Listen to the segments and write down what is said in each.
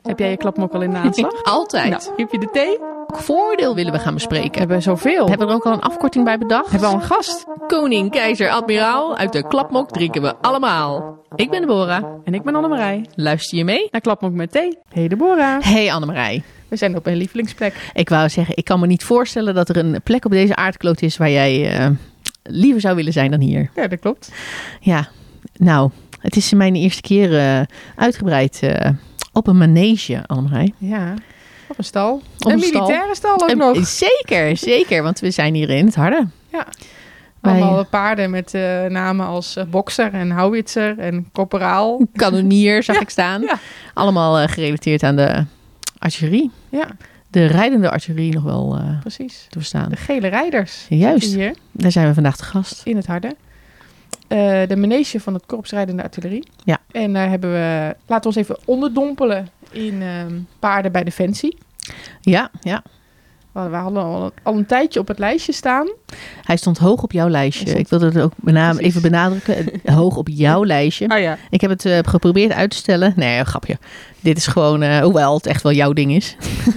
Heb jij je klapmok al in de aanslag? Altijd. Nou, heb je de thee? Welk voordeel willen we gaan bespreken? Hebben we zoveel? Hebben we er ook al een afkorting bij bedacht? Hebben we al een gast? Koning, keizer, admiraal, uit de klapmok drinken we allemaal. Ik ben Deborah. En ik ben Annemarij. Luister je mee? Naar Klapmok met thee. Hey Deborah. Hey Annemarij. We zijn op een lievelingsplek. Ik wou zeggen, ik kan me niet voorstellen dat er een plek op deze aardkloot is waar jij liever zou willen zijn dan hier. Ja, dat klopt. Ja, nou, het is mijn eerste keer uitgebreid op een manege, Annemarij. Ja, op een stal. Op een een stal. militaire stal ook nog. Zeker, want we zijn hier in het Harde. Ja. Wij- Allemaal paarden met namen als bokser en houwitser en korporaal. Kanonier zag ik staan. Ja. Allemaal gerelateerd aan de artillerie. Ja, De rijdende artillerie nog wel precies. te verstaan. De gele rijders. Juist. zitten hier Daar zijn we vandaag te gast. in het Harde. De manege van het Korps Rijdende Artillerie. Ja. En daar hebben we... Laten we ons even onderdompelen in paarden bij Defensie. Ja. We hadden al een tijdje op het lijstje staan. Hij stond hoog op jouw lijstje. Ik wilde het ook Precies. even benadrukken. Hoog op jouw lijstje. Ah ja. Ik heb het geprobeerd uit te stellen. Nee, grapje. Dit is gewoon, hoewel het echt wel jouw ding is.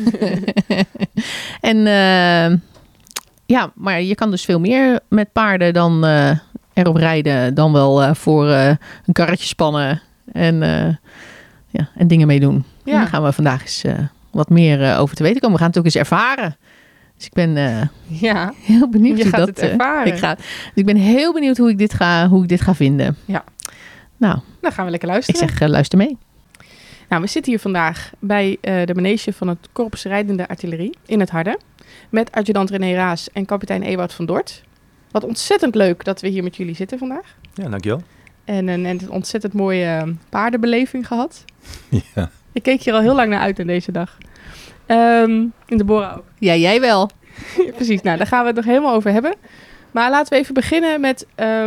En ja, maar je kan dus veel meer met paarden dan erop rijden. Dan wel voor een karretje spannen en dingen mee doen. Ja. En daar gaan we vandaag eens wat meer over te weten komen. We gaan het ook eens ervaren. Dus ik ben Ja, heel benieuwd je hoe gaat dat het ervaren. dus ik ben heel benieuwd hoe ik dit ga vinden. Ja. Nou, Dan gaan we lekker ik luisteren. zeg luister mee. Nou, we zitten hier vandaag bij de manege van het Korps Rijdende Artillerie in het Harde. Met adjudant René Raas en kapitein Ewout van Dort. Wat ontzettend leuk dat we hier met jullie zitten vandaag. Ja, dankjewel. En een ontzettend mooie paardenbeleving gehad. Ja. Ik keek hier al heel lang naar uit in deze dag. In Deborah ook. Ja, jij wel. Precies, nou daar gaan we het nog helemaal over hebben. Maar laten we even beginnen met...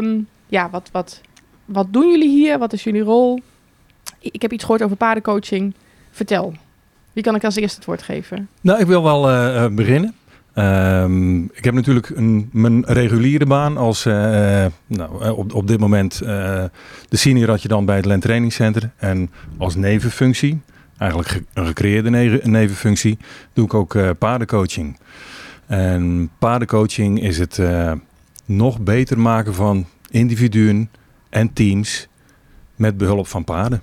wat doen jullie hier? Wat is jullie rol? Ik heb iets gehoord over paardencoaching. Vertel. Wie kan ik als eerste het woord geven? Nou, ik wil wel beginnen. Ik heb natuurlijk mijn reguliere baan als op dit moment de senior adjudant bij het Land Training Center. En als nevenfunctie, eigenlijk een gecreëerde nevenfunctie, doe ik ook paardencoaching. En paardencoaching is het nog beter maken van individuen en teams met behulp van paarden.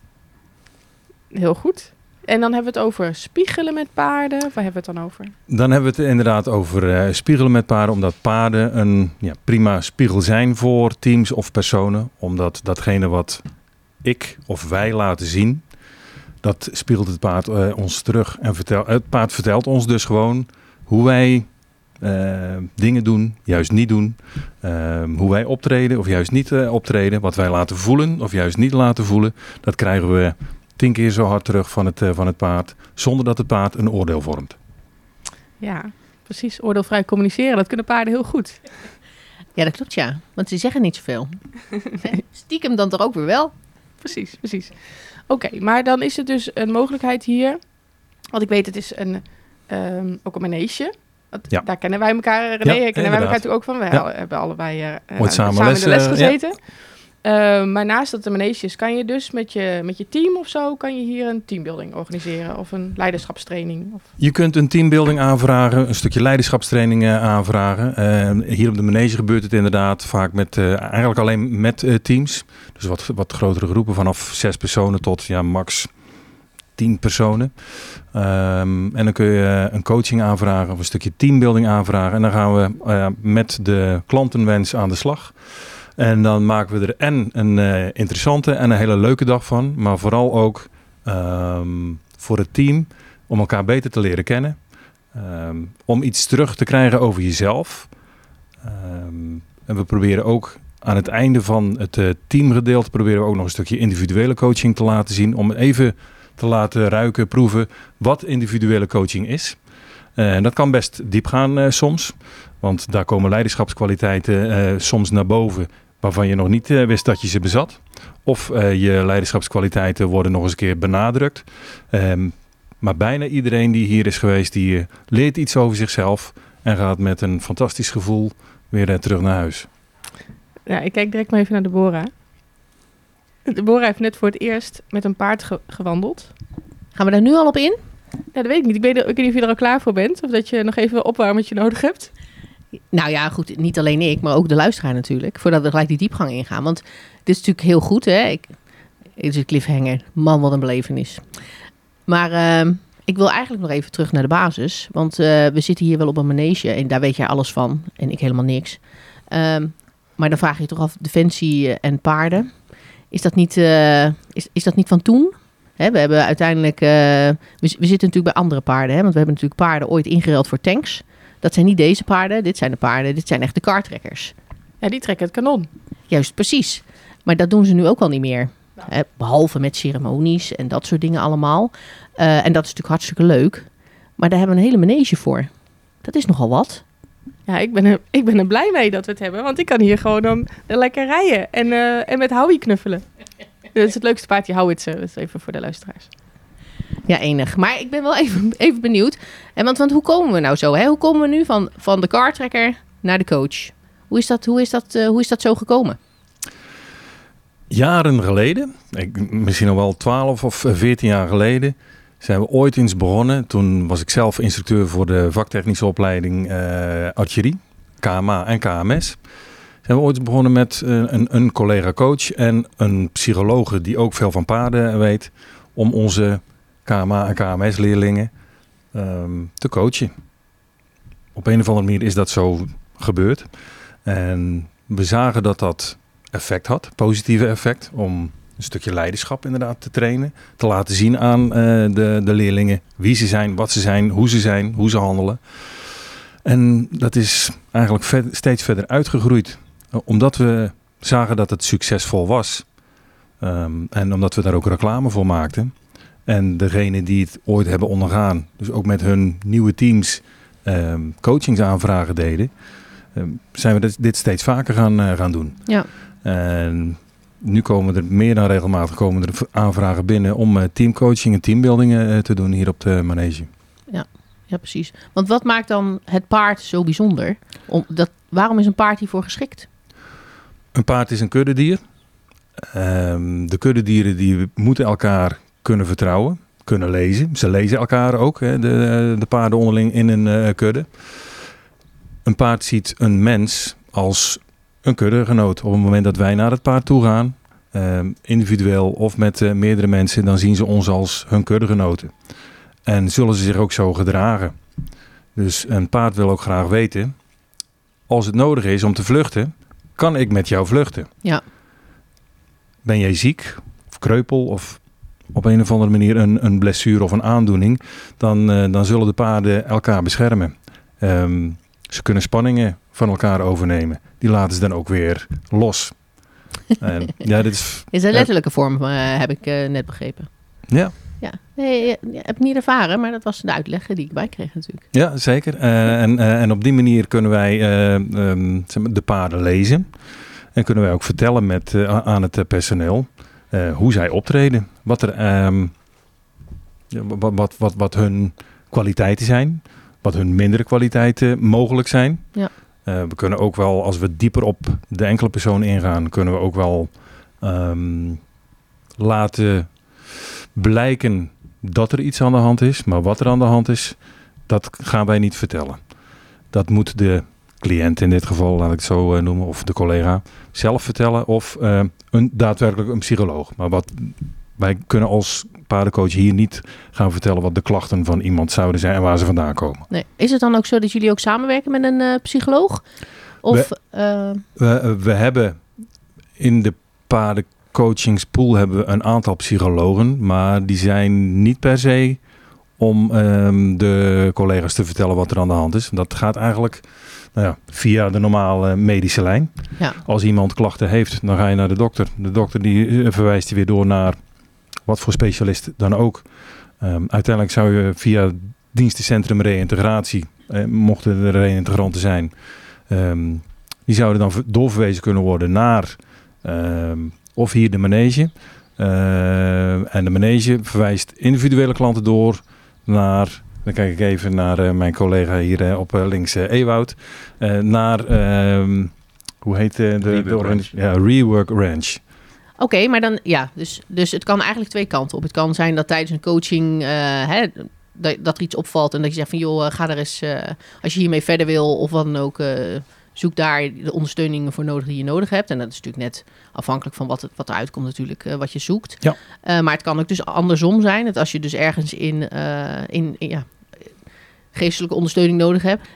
Heel goed. En dan hebben we het over spiegelen met paarden. Waar hebben we het dan over? Dan hebben we het inderdaad over spiegelen met paarden. Omdat paarden een prima spiegel zijn voor teams of personen. Omdat datgene wat ik of wij laten zien, dat spiegelt het paard ons terug. En het paard vertelt ons dus gewoon hoe wij dingen doen, juist niet doen. Hoe wij optreden of juist niet optreden. Wat wij laten voelen of juist niet laten voelen. Dat krijgen we 10 keer zo hard terug van het paard, zonder dat het paard een oordeel vormt. Ja, precies. Oordeelvrij communiceren. Dat kunnen paarden heel goed. Ja, dat klopt ja. Want ze zeggen niet zoveel. Stiekem dan toch ook weer wel. Precies. Oké, maar dan is het dus een mogelijkheid hier. Want ik weet, het is ook een manege. Ja. Daar kennen wij elkaar, René, Ja, kennen wij inderdaad. elkaar natuurlijk ook van. We Ja. hebben allebei Ooit samen in les, de les ja. gezeten. Maar naast dat de manege is, kan je dus met je team of zo, kan je hier een teambuilding organiseren of een leiderschapstraining? Of... Je kunt een teambuilding aanvragen, een stukje leiderschapstraining aanvragen. Hier op de manege gebeurt het inderdaad vaak eigenlijk alleen met teams. Dus wat grotere groepen, vanaf 6 personen tot max 10 personen. En dan kun je een coaching aanvragen of een stukje teambuilding aanvragen. En dan gaan we met de klantenwens aan de slag. En dan maken we er een interessante en een hele leuke dag van. Maar vooral ook voor het team om elkaar beter te leren kennen. Om iets terug te krijgen over jezelf. En we proberen ook aan het einde van het teamgedeelte proberen we ook nog een stukje individuele coaching te laten zien. Om even te laten ruiken, proeven wat individuele coaching is. En dat kan best diep gaan soms. Want daar komen leiderschapskwaliteiten soms naar boven waarvan je nog niet wist dat je ze bezat. Of je leiderschapskwaliteiten worden nog eens een keer benadrukt. Maar bijna iedereen die hier is geweest, die leert iets over zichzelf en gaat met een fantastisch gevoel weer terug naar huis. Ja, ik kijk direct maar even naar Deborah. Deborah heeft net voor het eerst met een paard gewandeld. Gaan we daar nu al op in? Ja, dat weet ik niet. Ik weet niet of je er al klaar voor bent. Of dat je nog even een opwarmertje nodig hebt. Nou ja, goed. Niet alleen ik, maar ook de luisteraar natuurlijk. Voordat we gelijk die diepgang ingaan. Want dit is natuurlijk heel goed, hè. Het is een cliffhanger. Man, wat een belevenis. Maar ik wil eigenlijk nog even terug naar de basis. Want we zitten hier wel op een manege. En daar weet jij alles van. En ik helemaal niks. Maar dan vraag je toch af, defensie en paarden. Is dat niet van toen? Hè, we hebben uiteindelijk... we zitten natuurlijk bij andere paarden. Hè, want we hebben natuurlijk paarden ooit ingeruild voor tanks. Dat zijn niet deze paarden. Dit zijn de paarden. Dit zijn echt de kartrekkers. Ja, die trekken het kanon. Juist, precies. Maar dat doen ze nu ook al niet meer. Hè, behalve met ceremonies en dat soort dingen allemaal. En dat is natuurlijk hartstikke leuk. Maar daar hebben we een hele manege voor. Dat is nogal wat. Ja, ik ben er blij mee dat we het hebben. Want ik kan hier gewoon dan lekker rijden. En met Howie knuffelen. Dat is het leukste paardje, Howitzer. Dat is even voor de luisteraars. Ja, enig. Maar ik ben wel even benieuwd. En want hoe komen we nou zo? Hè? Hoe komen we nu van de kartrekker naar de coach? Hoe is dat zo gekomen? Jaren geleden, misschien al wel 12 of 14 jaar geleden, zijn we ooit eens begonnen. Toen was ik zelf instructeur voor de vaktechnische opleiding archerie, KMA en KMS. Zijn we ooit begonnen met een collega coach en een psychologe die ook veel van paarden weet, om onze KMA en KMS leerlingen te coachen. Op een of andere manier is dat zo gebeurd. En we zagen dat dat effect had, positieve effect, om een stukje leiderschap inderdaad te trainen. Te laten zien aan de leerlingen wie ze zijn, wat ze zijn, hoe ze handelen. En dat is eigenlijk steeds verder uitgegroeid. Omdat we zagen dat het succesvol was. En omdat we daar ook reclame voor maakten. En degenen die het ooit hebben ondergaan, dus ook met hun nieuwe teams coachingsaanvragen deden, zijn we dit steeds vaker gaan doen. Ja. En nu komen er meer dan regelmatig aanvragen binnen om teamcoaching en teambuilding te doen hier op de manege. Ja, precies. Want wat maakt dan het paard zo bijzonder? Waarom is een paard hiervoor geschikt? Een paard is een kuddedier. De kuddedieren die moeten elkaar kunnen vertrouwen, kunnen lezen. Ze lezen elkaar ook, hè, de paarden onderling in een kudde. Een paard ziet een mens als een kuddegenoot. Op het moment dat wij naar het paard toe gaan, individueel of met meerdere mensen, dan zien ze ons als hun kuddegenoten. En zullen ze zich ook zo gedragen. Dus een paard wil ook graag weten, als het nodig is om te vluchten, kan ik met jou vluchten? Ja. Ben jij ziek of kreupel of op een of andere manier een blessure of een aandoening, dan zullen de paarden elkaar beschermen. Ze kunnen spanningen van elkaar overnemen. Die laten ze dan ook weer los. Ja, dit is een letterlijke vorm, heb ik net begrepen. Ja. Ja, nee, ik heb het niet ervaren, maar dat was de uitleg die ik bij kreeg natuurlijk. Ja, zeker. En op die manier kunnen wij de paarden lezen. En kunnen wij ook vertellen aan het personeel hoe zij optreden. Wat hun kwaliteiten zijn. Wat hun mindere kwaliteiten mogelijk zijn. Ja. We kunnen ook wel, als we dieper op de enkele persoon ingaan, kunnen we ook wel laten blijken dat er iets aan de hand is. Maar wat er aan de hand is, dat gaan wij niet vertellen. Dat moet de cliënt in dit geval, laat ik het zo noemen, of de collega zelf vertellen. Of daadwerkelijk een psycholoog. Maar wij kunnen als paardencoach hier niet gaan vertellen wat de klachten van iemand zouden zijn en waar ze vandaan komen. Nee. Is het dan ook zo dat jullie ook samenwerken met een psycholoog? Of, we hebben in de paardencoachingspool hebben we een aantal psychologen, maar die zijn niet per se om de collega's te vertellen wat er aan de hand is. Dat gaat eigenlijk via de normale medische lijn. Ja. Als iemand klachten heeft, dan ga je naar de dokter. De dokter die verwijst je weer door naar wat voor specialist dan ook. Uiteindelijk zou je via dienstencentrum reïntegratie, mochten er reïntegranten zijn, die zouden dan doorverwezen kunnen worden naar of hier de manege. En de manege verwijst individuele klanten door naar, dan kijk ik even naar mijn collega hier op links, Ewout, naar, hoe heet de organisatie? Ja, Rework Ranch. Oké, maar dan dus het kan eigenlijk twee kanten op. Het kan zijn dat tijdens een coaching dat er iets opvalt en dat je zegt van joh, ga er eens, als je hiermee verder wil of wat dan ook, zoek daar de ondersteuning voor nodig die je nodig hebt. En dat is natuurlijk net afhankelijk van wat eruit komt natuurlijk, wat je zoekt. Ja. Maar het kan ook dus andersom zijn, dat als je dus ergens in geestelijke ondersteuning nodig hebt,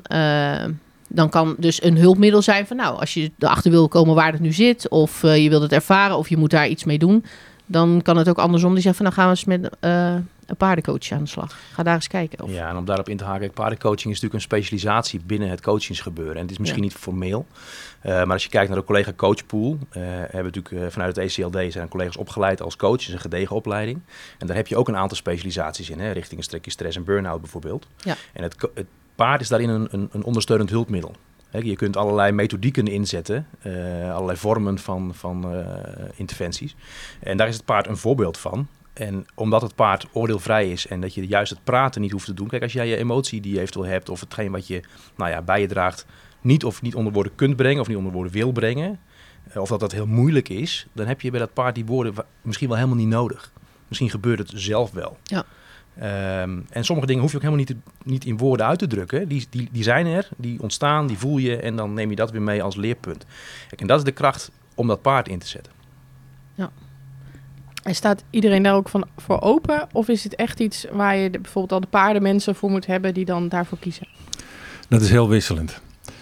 dan kan dus een hulpmiddel zijn van nou, als je erachter wil komen waar het nu zit, of je wilt het ervaren, of je moet daar iets mee doen, dan kan het ook andersom. Die zegt van nou gaan we eens met een paardencoach aan de slag. Ga daar eens kijken. Of... Ja, en om daarop in te haken, paardencoaching is natuurlijk een specialisatie binnen het coachingsgebeuren. En het is misschien niet formeel, maar als je kijkt naar de collega coachpool, hebben we natuurlijk vanuit het ECLD zijn collega's opgeleid als coach. Dat is een gedegen opleiding. En daar heb je ook een aantal specialisaties in, richting een stukje stress en burn-out bijvoorbeeld. Ja. En het paard is daarin een ondersteunend hulpmiddel. Je kunt allerlei methodieken inzetten, allerlei vormen van interventies. En daar is het paard een voorbeeld van. En omdat het paard oordeelvrij is en dat je juist het praten niet hoeft te doen. Kijk, als jij je emotie die je eventueel hebt of hetgeen wat je bij je draagt niet onder woorden kunt brengen of niet onder woorden wil brengen. Of dat heel moeilijk is, dan heb je bij dat paard die woorden misschien wel helemaal niet nodig. Misschien gebeurt het zelf wel. Ja. En sommige dingen hoef je ook helemaal niet in woorden uit te drukken. Die zijn er, die ontstaan, die voel je en dan neem je dat weer mee als leerpunt. Kijk, en dat is de kracht om dat paard in te zetten. Ja. En staat iedereen daar ook voor open? Of is het echt iets waar je bijvoorbeeld al de paardenmensen voor moet hebben die dan daarvoor kiezen? Dat is heel wisselend.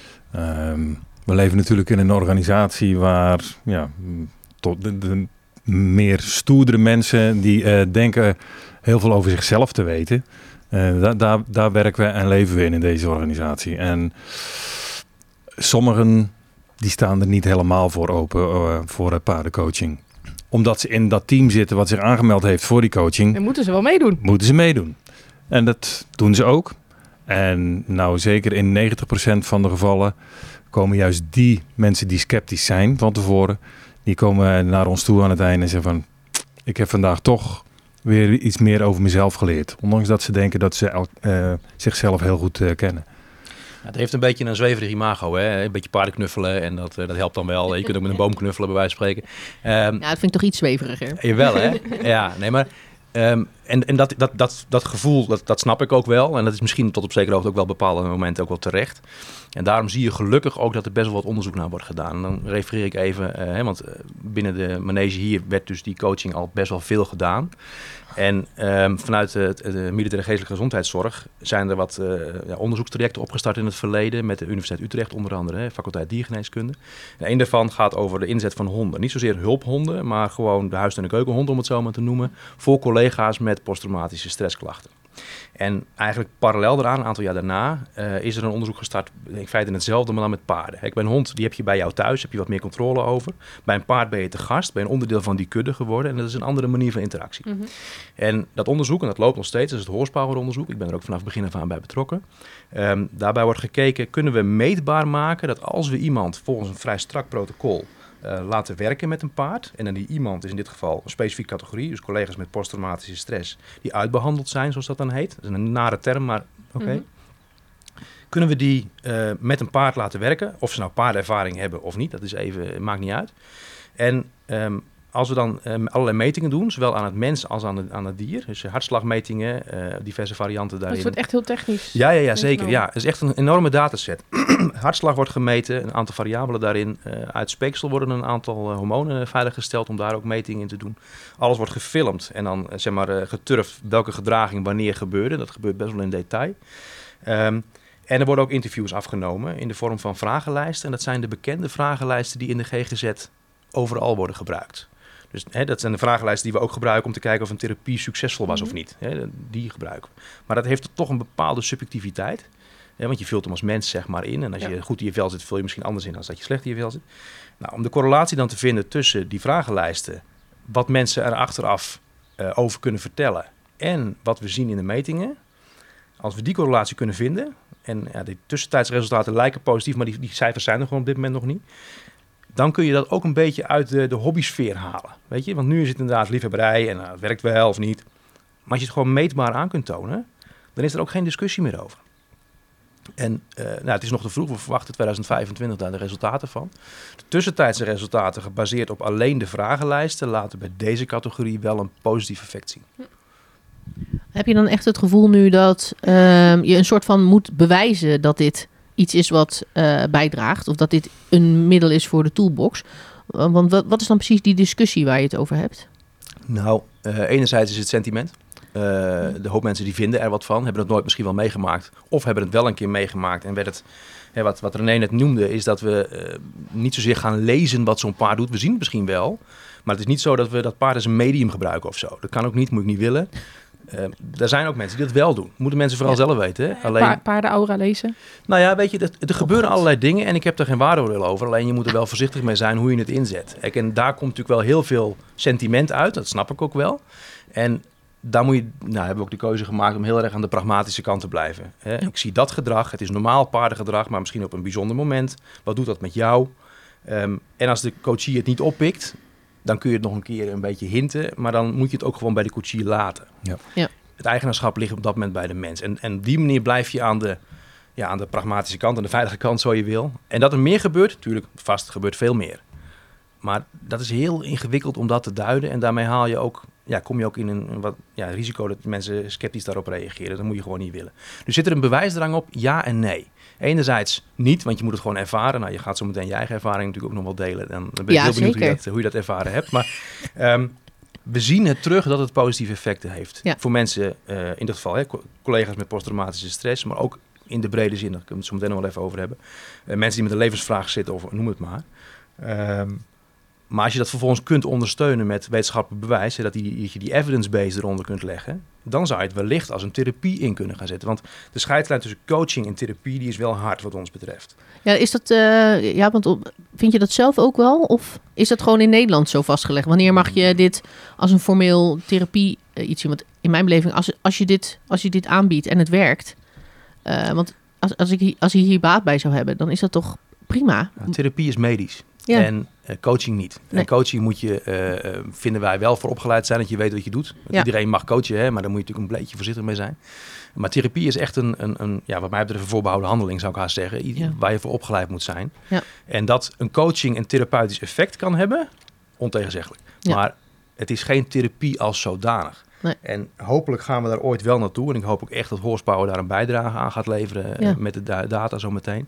We leven natuurlijk in een organisatie waar tot de meer stoerdere mensen die denken heel veel over zichzelf te weten. Daar werken we en leven we in deze organisatie. En sommigen die staan er niet helemaal voor open voor paardencoaching. Omdat ze in dat team zitten wat zich aangemeld heeft voor die coaching. En moeten ze wel meedoen. Moeten ze meedoen. En dat doen ze ook. En nou zeker in 90% van de gevallen komen juist die mensen die sceptisch zijn van tevoren. Die komen naar ons toe aan het einde en zeggen van ik heb vandaag toch weer iets meer over mezelf geleerd. Ondanks dat ze denken dat ze zichzelf heel goed kennen. Ja, het heeft een beetje een zweverig imago, hè? Een beetje paarden knuffelen en dat helpt dan wel. Je kunt ook met een boom knuffelen, bij wijze van spreken. Dat vind ik toch iets zweveriger. Jawel, hè? Ja, nee, maar... En dat gevoel, dat snap ik ook wel. En dat is misschien tot op zekere hoogte ook wel bepaalde momenten ook wel terecht. En daarom zie je gelukkig ook dat er best wel wat onderzoek naar wordt gedaan. En dan refereer ik even, want binnen de manege hier werd dus die coaching al best wel veel gedaan. En vanuit de militaire geestelijke gezondheidszorg zijn er wat onderzoekstrajecten opgestart in het verleden. Met de Universiteit Utrecht onder andere, faculteit diergeneeskunde. En een daarvan gaat over de inzet van honden. Niet zozeer hulphonden, maar gewoon de huis- en de keukenhond om het zo maar te noemen. Voor collega's met posttraumatische stressklachten. En eigenlijk parallel daaraan, een aantal jaar daarna, is er een onderzoek gestart, in feite hetzelfde, maar dan met paarden. Kijk, bij een hond die heb je bij jou thuis, heb je wat meer controle over. Bij een paard ben je te gast, ben je een onderdeel van die kudde geworden. En dat is een andere manier van interactie. Mm-hmm. En dat onderzoek, en dat loopt nog steeds, dat is het horsepower onderzoek. Ik ben er ook vanaf het begin af aan bij betrokken. Daarbij wordt gekeken, kunnen we meetbaar maken dat als we iemand volgens een vrij strak protocol laten werken met een paard. En dan die iemand is in dit geval een specifieke categorie. Dus collega's met posttraumatische stress die uitbehandeld zijn, zoals dat dan heet. Dat is een nare term, maar oké. Mm-hmm. Kunnen we die met een paard laten werken? Of ze nou paardervaring hebben of niet, dat is even, maakt niet uit. En als we dan allerlei metingen doen, zowel aan het mens als aan het dier. Dus hartslagmetingen, diverse varianten daarin. Dat wordt echt heel technisch. Ja, zeker. Ja, het is echt een enorme dataset. Hartslag wordt gemeten, een aantal variabelen daarin. Uit speeksel worden een aantal hormonen veiliggesteld om daar ook metingen in te doen. Alles wordt gefilmd en dan geturfd welke gedraging wanneer gebeurde. Dat gebeurt best wel in detail. En er worden ook interviews afgenomen in de vorm van vragenlijsten. En dat zijn de bekende vragenlijsten die in de GGZ overal worden gebruikt. Dus dat zijn de vragenlijsten die we ook gebruiken om te kijken of een therapie succesvol was of niet. Die gebruiken we. Maar dat heeft toch een bepaalde subjectiviteit. Want je vult hem als mens zeg maar in. En als je goed in je vel zit, vul je misschien anders in dan dat je slecht in je vel zit. Nou, om de correlatie dan te vinden tussen die vragenlijsten, wat mensen er achteraf over kunnen vertellen en wat we zien in de metingen. Als we die correlatie kunnen vinden, en de tussentijdsresultaten lijken positief, maar die cijfers zijn er gewoon op dit moment nog niet. Dan kun je dat ook een beetje uit de hobbysfeer halen. Weet je? Want nu is het inderdaad liefhebberij en het werkt wel of niet. Maar als je het gewoon meetbaar aan kunt tonen, dan is er ook geen discussie meer over. En het is nog te vroeg, we verwachten 2025 daar de resultaten van. De tussentijdse resultaten, gebaseerd op alleen de vragenlijsten, laten bij deze categorie wel een positief effect zien. Heb je dan echt het gevoel nu dat je een soort van moet bewijzen dat dit iets is wat bijdraagt, of dat dit een middel is voor de toolbox? Want wat is dan precies die discussie waar je het over hebt? Nou, enerzijds is het sentiment. De hoop mensen die vinden er wat van, hebben het nooit misschien wel meegemaakt. Of hebben het wel een keer meegemaakt en werd het, wat René net noemde, is dat we niet zozeer gaan lezen wat zo'n paard doet. We zien het misschien wel, maar het is niet zo dat we dat paard als een medium gebruiken of zo. Dat kan ook niet, moet ik niet willen. Er zijn ook mensen die dat wel doen. Moeten mensen vooral zelf weten. Hè? Alleen, Paardenaura lezen. Nou ja, weet je, er gebeuren allerlei dingen en ik heb er geen waardeoordeel over. Alleen je moet er wel voorzichtig mee zijn hoe je het inzet. En daar komt natuurlijk wel heel veel sentiment uit. Dat snap ik ook wel. En daar hebben we ook de keuze gemaakt om heel erg aan de pragmatische kant te blijven. Hè? Ja. Ik zie dat gedrag. Het is normaal paardengedrag, maar misschien op een bijzonder moment. Wat doet dat met jou? En als de coachie het niet oppikt, dan kun je het nog een keer een beetje hinten. Maar dan moet je het ook gewoon bij de coachie laten. Ja. Het eigenaarschap ligt op dat moment bij de mens. En op die manier blijf je aan de pragmatische kant, aan de veilige kant, zo je wil. En dat er meer gebeurt, natuurlijk, vast gebeurt veel meer. Maar dat is heel ingewikkeld om dat te duiden. En daarmee kom je ook in een risico dat mensen sceptisch daarop reageren. Dat moet je gewoon niet willen. Dus zit er een bewijsdrang op? Ja en nee. Enerzijds niet, want je moet het gewoon ervaren. Nou, je gaat zo meteen je eigen ervaring natuurlijk ook nog wel delen. Dan ben ik heel benieuwd hoe je dat ervaren hebt. Maar we zien het terug dat het positieve effecten heeft. Ja. Voor mensen, in dit geval collega's met posttraumatische stress, maar ook in de brede zin, daar kunnen we het zo meteen nog wel even over hebben. Mensen die met een levensvraag zitten, of noem het maar. Maar als je dat vervolgens kunt ondersteunen met wetenschappelijk bewijs, dat je die evidence-base eronder kunt leggen, dan zou je het wellicht als een therapie in kunnen gaan zetten. Want de scheidslijn tussen coaching en therapie, die is wel hard wat ons betreft. Ja, is dat, want vind je dat zelf ook wel? Of is dat gewoon in Nederland zo vastgelegd? Wanneer mag je dit als een formeel therapie iets zien? Want in mijn beleving, als je dit aanbiedt en het werkt, want als je hier baat bij zou hebben, dan is dat toch prima? Ja, therapie is medisch. Ja. En coaching niet. Nee. En coaching moet je, vinden wij, wel voor opgeleid zijn dat je weet wat je doet. Ja. Iedereen mag coachen, hè, maar daar moet je natuurlijk een beetje voorzichtig mee zijn. Maar therapie is echt een wat mij betreft een voorbehouden handeling, zou ik haast zeggen. Waar je voor opgeleid moet zijn. Ja. En dat een coaching een therapeutisch effect kan hebben, ontegenzeggelijk. Ja. Maar het is geen therapie als zodanig. Nee. En hopelijk gaan we daar ooit wel naartoe. En ik hoop ook echt dat Horsepower daar een bijdrage aan gaat leveren met de data zo meteen.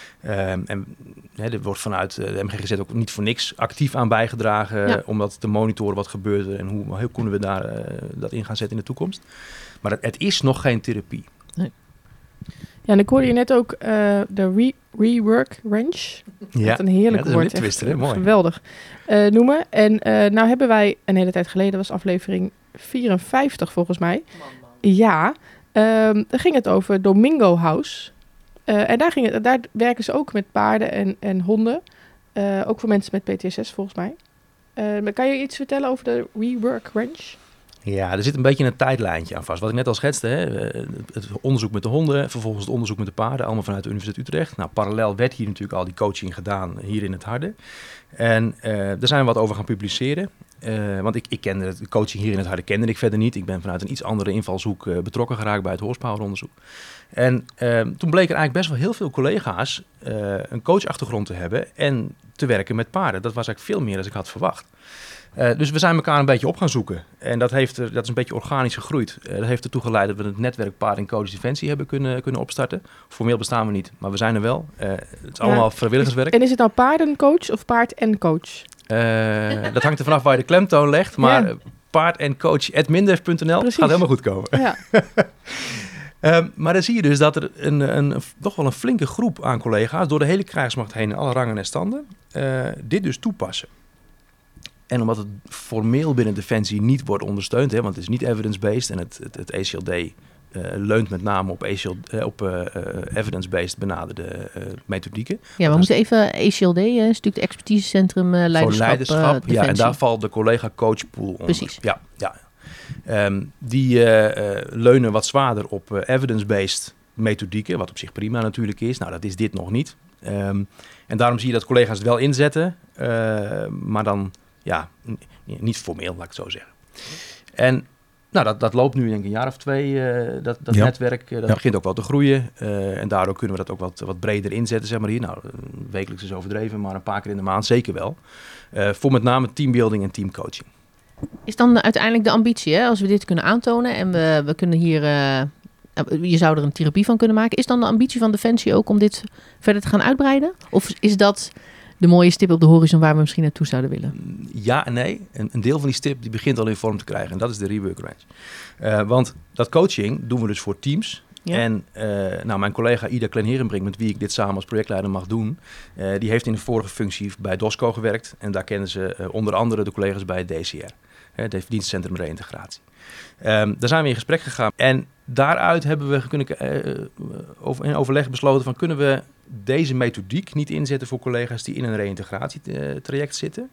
Er wordt vanuit de MGGZ ook niet voor niks actief aan bijgedragen om dat te monitoren wat gebeurt er en hoe kunnen we daar dat in gaan zetten in de toekomst. Maar het is nog geen therapie. Nee. Ja, en ik hoorde je net ook de rework range. Wat een heerlijk woord. Een twister, hè? Mooi. Geweldig noemen. En nou hebben wij een hele tijd geleden, was aflevering 54 volgens mij. Ja, daar ging het over Domingo House. En daar werken ze ook met paarden en honden. Ook voor mensen met PTSS volgens mij. Kan je iets vertellen over de rework range? Ja, er zit een beetje een tijdlijntje aan vast. Wat ik net al schetste, het onderzoek met de honden, vervolgens het onderzoek met de paarden, allemaal vanuit de Universiteit Utrecht. Nou, parallel werd hier natuurlijk al die coaching gedaan, hier in het Harde. En daar zijn we wat over gaan publiceren. Want ik kende de coaching hier in het Harde kende ik verder niet. Ik ben vanuit een iets andere invalshoek betrokken geraakt bij het horsepower onderzoek. En toen bleek er eigenlijk best wel heel veel collega's een coachachtergrond te hebben en te werken met paarden. Dat was eigenlijk veel meer dan ik had verwacht. Dus we zijn elkaar een beetje op gaan zoeken. En dat is een beetje organisch gegroeid. Dat heeft ertoe geleid dat we het netwerk Paarden en Coach Defensie hebben kunnen opstarten. Formeel bestaan we niet, maar we zijn er wel. Het is allemaal vrijwilligerswerk. En is het nou paardencoach of paard en coach? Dat hangt er vanaf waar je de klemtoon legt. Maar paard en coach@mindef.nl gaat helemaal goed komen. Ja. Maar dan zie je dus dat er toch wel een flinke groep aan collega's door de hele krijgsmacht heen in alle rangen en standen dit dus toepassen. En omdat het formeel binnen Defensie niet wordt ondersteund, want het is niet evidence-based en het ACLD leunt met name op evidence-based benaderde methodieken. Ja, we moeten even ACLD, is natuurlijk de expertisecentrum leiderschap. Voor leiderschap, en daar valt de collega coachpool onder. Precies. Ja. Die leunen wat zwaarder op evidence-based methodieken, wat op zich prima natuurlijk is. Nou, dat is dit nog niet. En daarom zie je dat collega's het wel inzetten, maar dan niet formeel, laat ik het zo zeggen. En Nou, dat loopt nu denk ik een jaar of 2, dat netwerk. Dat begint ook wel te groeien. En daardoor kunnen we dat ook wat breder inzetten, zeg maar hier. Nou, wekelijks is overdreven, maar een paar keer in de maand zeker wel. Voor met name teambuilding en teamcoaching. Is dan uiteindelijk de ambitie, hè? Als we dit kunnen aantonen en we kunnen hier... je zou er een therapie van kunnen maken. Is dan de ambitie van Defensie ook om dit verder te gaan uitbreiden? Of is dat de mooie stip op de horizon waar we misschien naartoe zouden willen? Ja en nee. Een deel van die stip die begint al in vorm te krijgen. En dat is de Rework Range. Want dat coaching doen we dus voor teams. Ja. En mijn collega Ida Klenherenbrink, met wie ik dit samen als projectleider mag doen, die heeft in de vorige functie bij DOSCO gewerkt. En daar kennen ze onder andere de collega's bij het DCR. Het Dienstencentrum Reïntegratie. Daar zijn we in gesprek gegaan. En daaruit hebben we in overleg besloten van kunnen we deze methodiek niet inzetten voor collega's die in een reïntegratietraject zitten.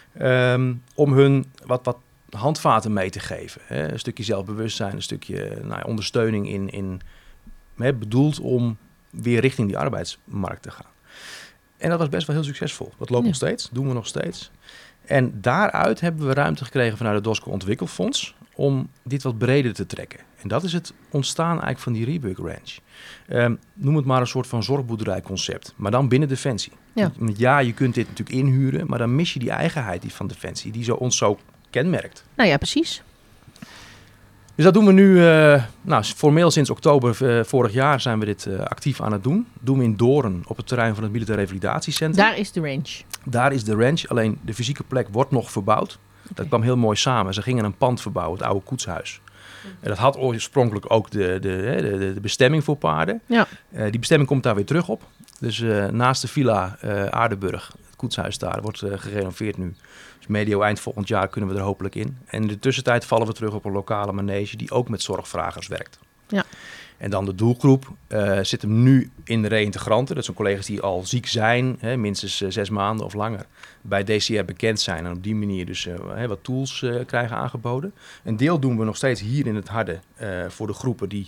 Om hun wat handvaten mee te geven. Hè? Een stukje zelfbewustzijn, een stukje ondersteuning bedoeld om weer richting die arbeidsmarkt te gaan. En dat was best wel heel succesvol. Dat loopt nog steeds, doen we nog steeds. En daaruit hebben we ruimte gekregen vanuit het DOSCO Ontwikkelfonds om dit wat breder te trekken. En dat is het ontstaan eigenlijk van die Rework Range. Noem het maar een soort van zorgboerderijconcept, maar dan binnen Defensie. Ja, je kunt dit natuurlijk inhuren, maar dan mis je die eigenheid van Defensie, die ons zo kenmerkt. Nou ja, precies. Dus dat doen we nu, formeel sinds oktober vorig jaar zijn we dit actief aan het doen. Doen we in Doorn op het terrein van het Militair Revalidatiecentrum. Daar is de range. Daar is de range, alleen de fysieke plek wordt nog verbouwd. Okay. Dat kwam heel mooi samen. Ze gingen een pand verbouwen, het oude koetshuis. En dat had oorspronkelijk ook de bestemming voor paarden. Ja. Die bestemming komt daar weer terug op. Dus naast de villa Aardenburg, het koetshuis daar, wordt gerenoveerd nu. Dus medio eind volgend jaar kunnen we er hopelijk in. En in de tussentijd vallen we terug op een lokale manege die ook met zorgvragers werkt. Ja. En dan de doelgroep zit hem nu in de reïntegranten. Dat zijn collega's die al ziek zijn, minstens 6 maanden of langer, bij DCR bekend zijn. En op die manier dus wat tools krijgen aangeboden. Een deel doen we nog steeds hier in het harde voor de groepen die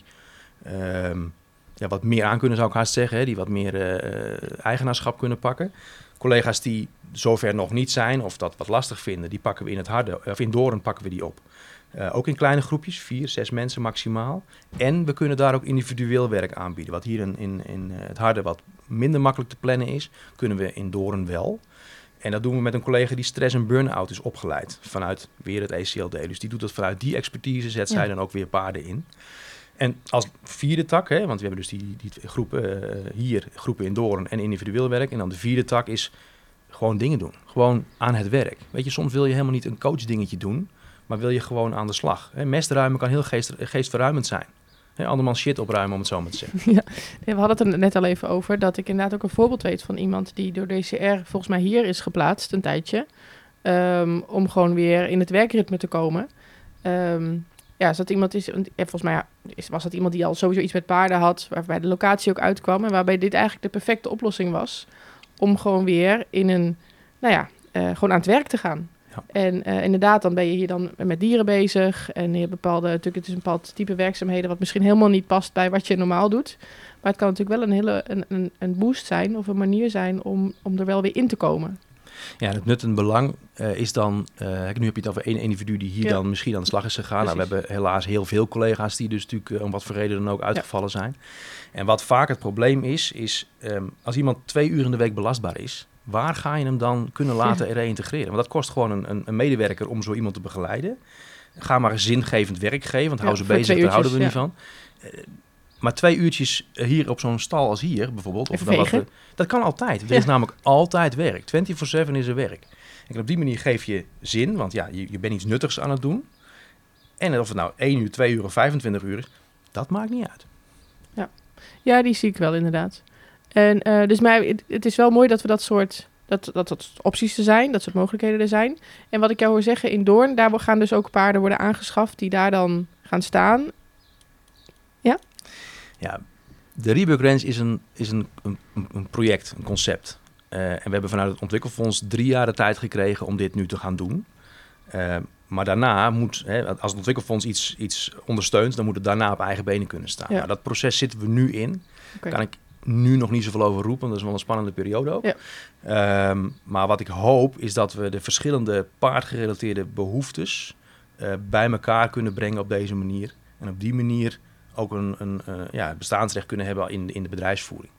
wat meer aan kunnen, zou ik haast zeggen. Die wat meer eigenaarschap kunnen pakken. Collega's die zover nog niet zijn of dat wat lastig vinden, die pakken we in het harde, of in Doorn pakken we die op. Ook in kleine groepjes, 4, 6 mensen maximaal. En we kunnen daar ook individueel werk aanbieden. Wat hier in het harde wat minder makkelijk te plannen is, kunnen we in Doorn wel. En dat doen we met een collega die stress en burn-out is opgeleid vanuit weer het ECLD. Dus die doet dat vanuit die expertise, zet zij dan ook weer paarden in. En als vierde tak, want we hebben dus die groepen hier, groepen in Doorn en individueel werk. En dan de vierde tak is gewoon dingen doen. Gewoon aan het werk. Weet je, soms wil je helemaal niet een coachdingetje doen, maar wil je gewoon aan de slag. Mestruimen kan heel geestverruimend zijn. Andermans shit opruimen, om het zo maar te zeggen. Ja, we hadden het er net al even over, dat ik inderdaad ook een voorbeeld weet van iemand die door DCR volgens mij hier is geplaatst een tijdje. Om gewoon weer in het werkritme te komen. Als dat iemand is, volgens mij was dat iemand die al sowieso iets met paarden had, waarbij de locatie ook uitkwam en waarbij dit eigenlijk de perfecte oplossing was om gewoon weer in een, gewoon aan het werk te gaan. Ja. En inderdaad, dan ben je hier dan met dieren bezig en je hebt natuurlijk het is een bepaald type werkzaamheden wat misschien helemaal niet past bij wat je normaal doet. Maar het kan natuurlijk wel een boost zijn of een manier zijn om er wel weer in te komen. Ja, het nut en belang is dan, nu heb je het over één individu die hier dan misschien aan de slag is gegaan. Nou, we hebben helaas heel veel collega's die dus natuurlijk om wat voor reden dan ook uitgevallen zijn. En wat vaak het probleem is als iemand 2 uur in de week belastbaar is, waar ga je hem dan kunnen laten reïntegreren? Want dat kost gewoon een medewerker om zo iemand te begeleiden. Ga maar een zingevend werk geven, want hou ze bezig, daar houden we niet van. Maar 2 uurtjes hier op zo'n stal als hier bijvoorbeeld. Dat kan altijd. Er is namelijk altijd werk. 24/7 is er werk. En op die manier geef je zin, want je bent iets nuttigs aan het doen. En of het nou 1 uur, 2 uur of 25 uur is, dat maakt niet uit. Ja, die zie ik wel inderdaad. En dus het is wel mooi dat we dat soort opties er zijn, dat soort mogelijkheden er zijn. En wat ik jou hoor zeggen in Doorn, daar gaan dus ook paarden worden aangeschaft die daar dan gaan staan. Ja? Ja, de Rework Range is een project, een concept. En we hebben vanuit het ontwikkelfonds 3 jaar de tijd gekregen om dit nu te gaan doen. Maar daarna moet, als het ontwikkelfonds iets ondersteunt, dan moet het daarna op eigen benen kunnen staan. Ja. Nou, dat proces zitten we nu in. Okay. Kan ik nu nog niet zoveel over roepen, want dat is wel een spannende periode ook. Ja. Maar wat ik hoop is dat we de verschillende paardgerelateerde behoeftes bij elkaar kunnen brengen op deze manier. En op die manier ook een bestaansrecht kunnen hebben in de bedrijfsvoering.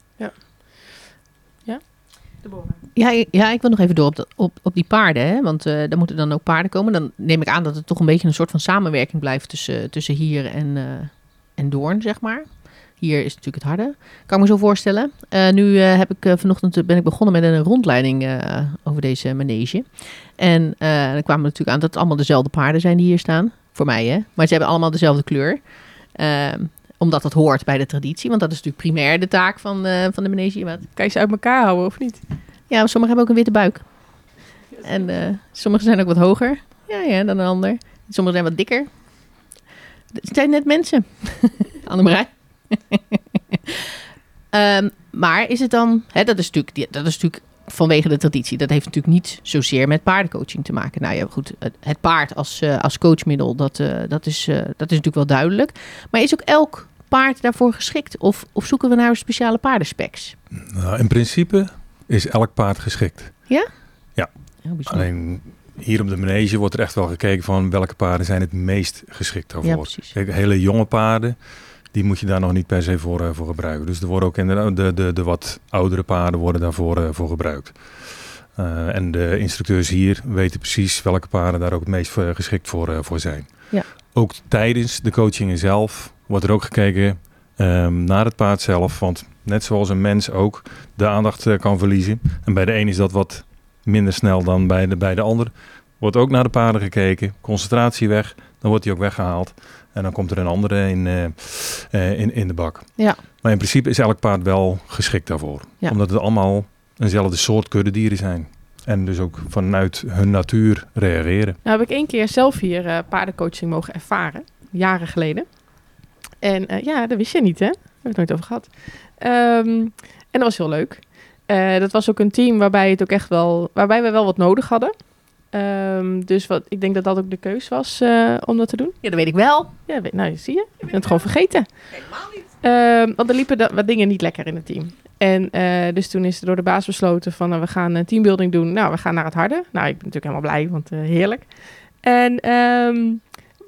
Ja, ik wil nog even door op die paarden. Hè? Want daar moeten dan ook paarden komen. Dan neem ik aan dat het toch een beetje een soort van samenwerking blijft tussen hier en Doorn, zeg maar. Hier is natuurlijk het harde. Kan ik me zo voorstellen. Nu vanochtend ben ik begonnen met een rondleiding over deze manege. En dan kwamen we natuurlijk aan dat het allemaal dezelfde paarden zijn die hier staan. Voor mij, hè. Maar ze hebben allemaal dezelfde kleur. Omdat dat hoort bij de traditie. Want dat is natuurlijk primair de taak van de manege. Kan je ze uit elkaar houden of niet? Ja, maar sommigen hebben ook een witte buik. En sommigen zijn ook wat hoger dan een ander. Sommigen zijn wat dikker. Het zijn net mensen. Annemarij. Maar is het dan... dat is natuurlijk vanwege de traditie. Dat heeft natuurlijk niet zozeer met paardencoaching te maken. Nou ja, goed. Het paard als coachmiddel, dat is natuurlijk wel duidelijk. Maar is ook elk paard daarvoor geschikt? Of zoeken we naar speciale paardenspecs? Nou, in principe is elk paard geschikt. Ja? Ja. Alleen hier op de manege wordt er echt wel gekeken van welke paarden zijn het meest geschikt daarvoor. Ja, precies. Kijk, hele jonge paarden, die moet je daar nog niet per se voor gebruiken. Dus er worden ook de wat oudere paarden worden daarvoor voor gebruikt. En de instructeurs hier weten precies welke paarden daar ook het meest geschikt voor zijn. Ja. Ook tijdens de coachingen zelf wordt er ook gekeken naar het paard zelf. Want net zoals een mens ook de aandacht kan verliezen. En bij de een is dat wat minder snel dan bij de ander. Wordt ook naar de paarden gekeken. Concentratie weg. Dan wordt die ook weggehaald. En dan komt er een andere in de bak. Ja. Maar in principe is elk paard wel geschikt daarvoor. Ja. Omdat het allemaal eenzelfde soort kuddedieren zijn. En dus ook vanuit hun natuur reageren. Nou heb ik 1 keer zelf hier paardencoaching mogen ervaren. Jaren geleden. En dat wist je niet, hè? Daar heb ik het nooit over gehad. En dat was heel leuk. Dat was ook een team waarbij we wel wat nodig hadden. Dus ik denk dat dat ook de keus was om dat te doen. Ja, dat weet ik wel. Ja, zie je. Je bent het gewoon vergeten. Helemaal niet. Want er liepen wat dingen niet lekker in het team. En dus toen is er door de baas besloten van we gaan een teambuilding doen. Nou, we gaan naar het harde. Nou, ik ben natuurlijk helemaal blij, want heerlijk. En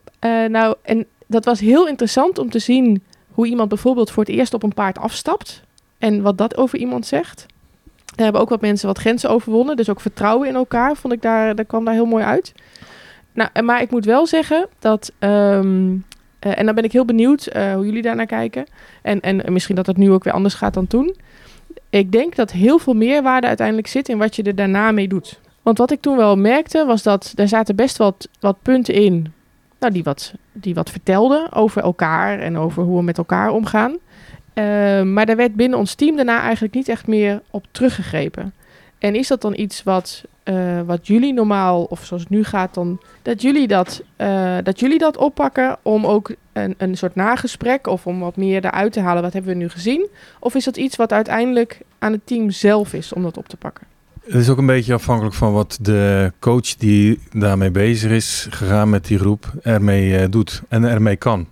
dat was heel interessant om te zien hoe iemand bijvoorbeeld voor het eerst op een paard afstapt. En wat dat over iemand zegt. Daar hebben ook wat mensen wat grenzen overwonnen. Dus ook vertrouwen in elkaar vond ik dat kwam daar heel mooi uit. Nou, maar ik moet wel zeggen dat... en dan ben ik heel benieuwd hoe jullie daarnaar kijken. En misschien dat het nu ook weer anders gaat dan toen. Ik denk dat heel veel meerwaarde uiteindelijk zit in wat je er daarna mee doet. Want wat ik toen wel merkte was dat er zaten best wat punten in... Nou, die wat vertelden over elkaar en over hoe we met elkaar omgaan. Maar daar werd binnen ons team daarna eigenlijk niet echt meer op teruggegrepen. En is dat dan iets wat jullie normaal, of zoals het nu gaat, dan dat jullie dat oppakken om ook een soort nagesprek of om wat meer eruit te halen, wat hebben we nu gezien? Of is dat iets wat uiteindelijk aan het team zelf is om dat op te pakken? Het is ook een beetje afhankelijk van wat de coach die daarmee bezig is gegaan met die groep ermee doet en ermee kan.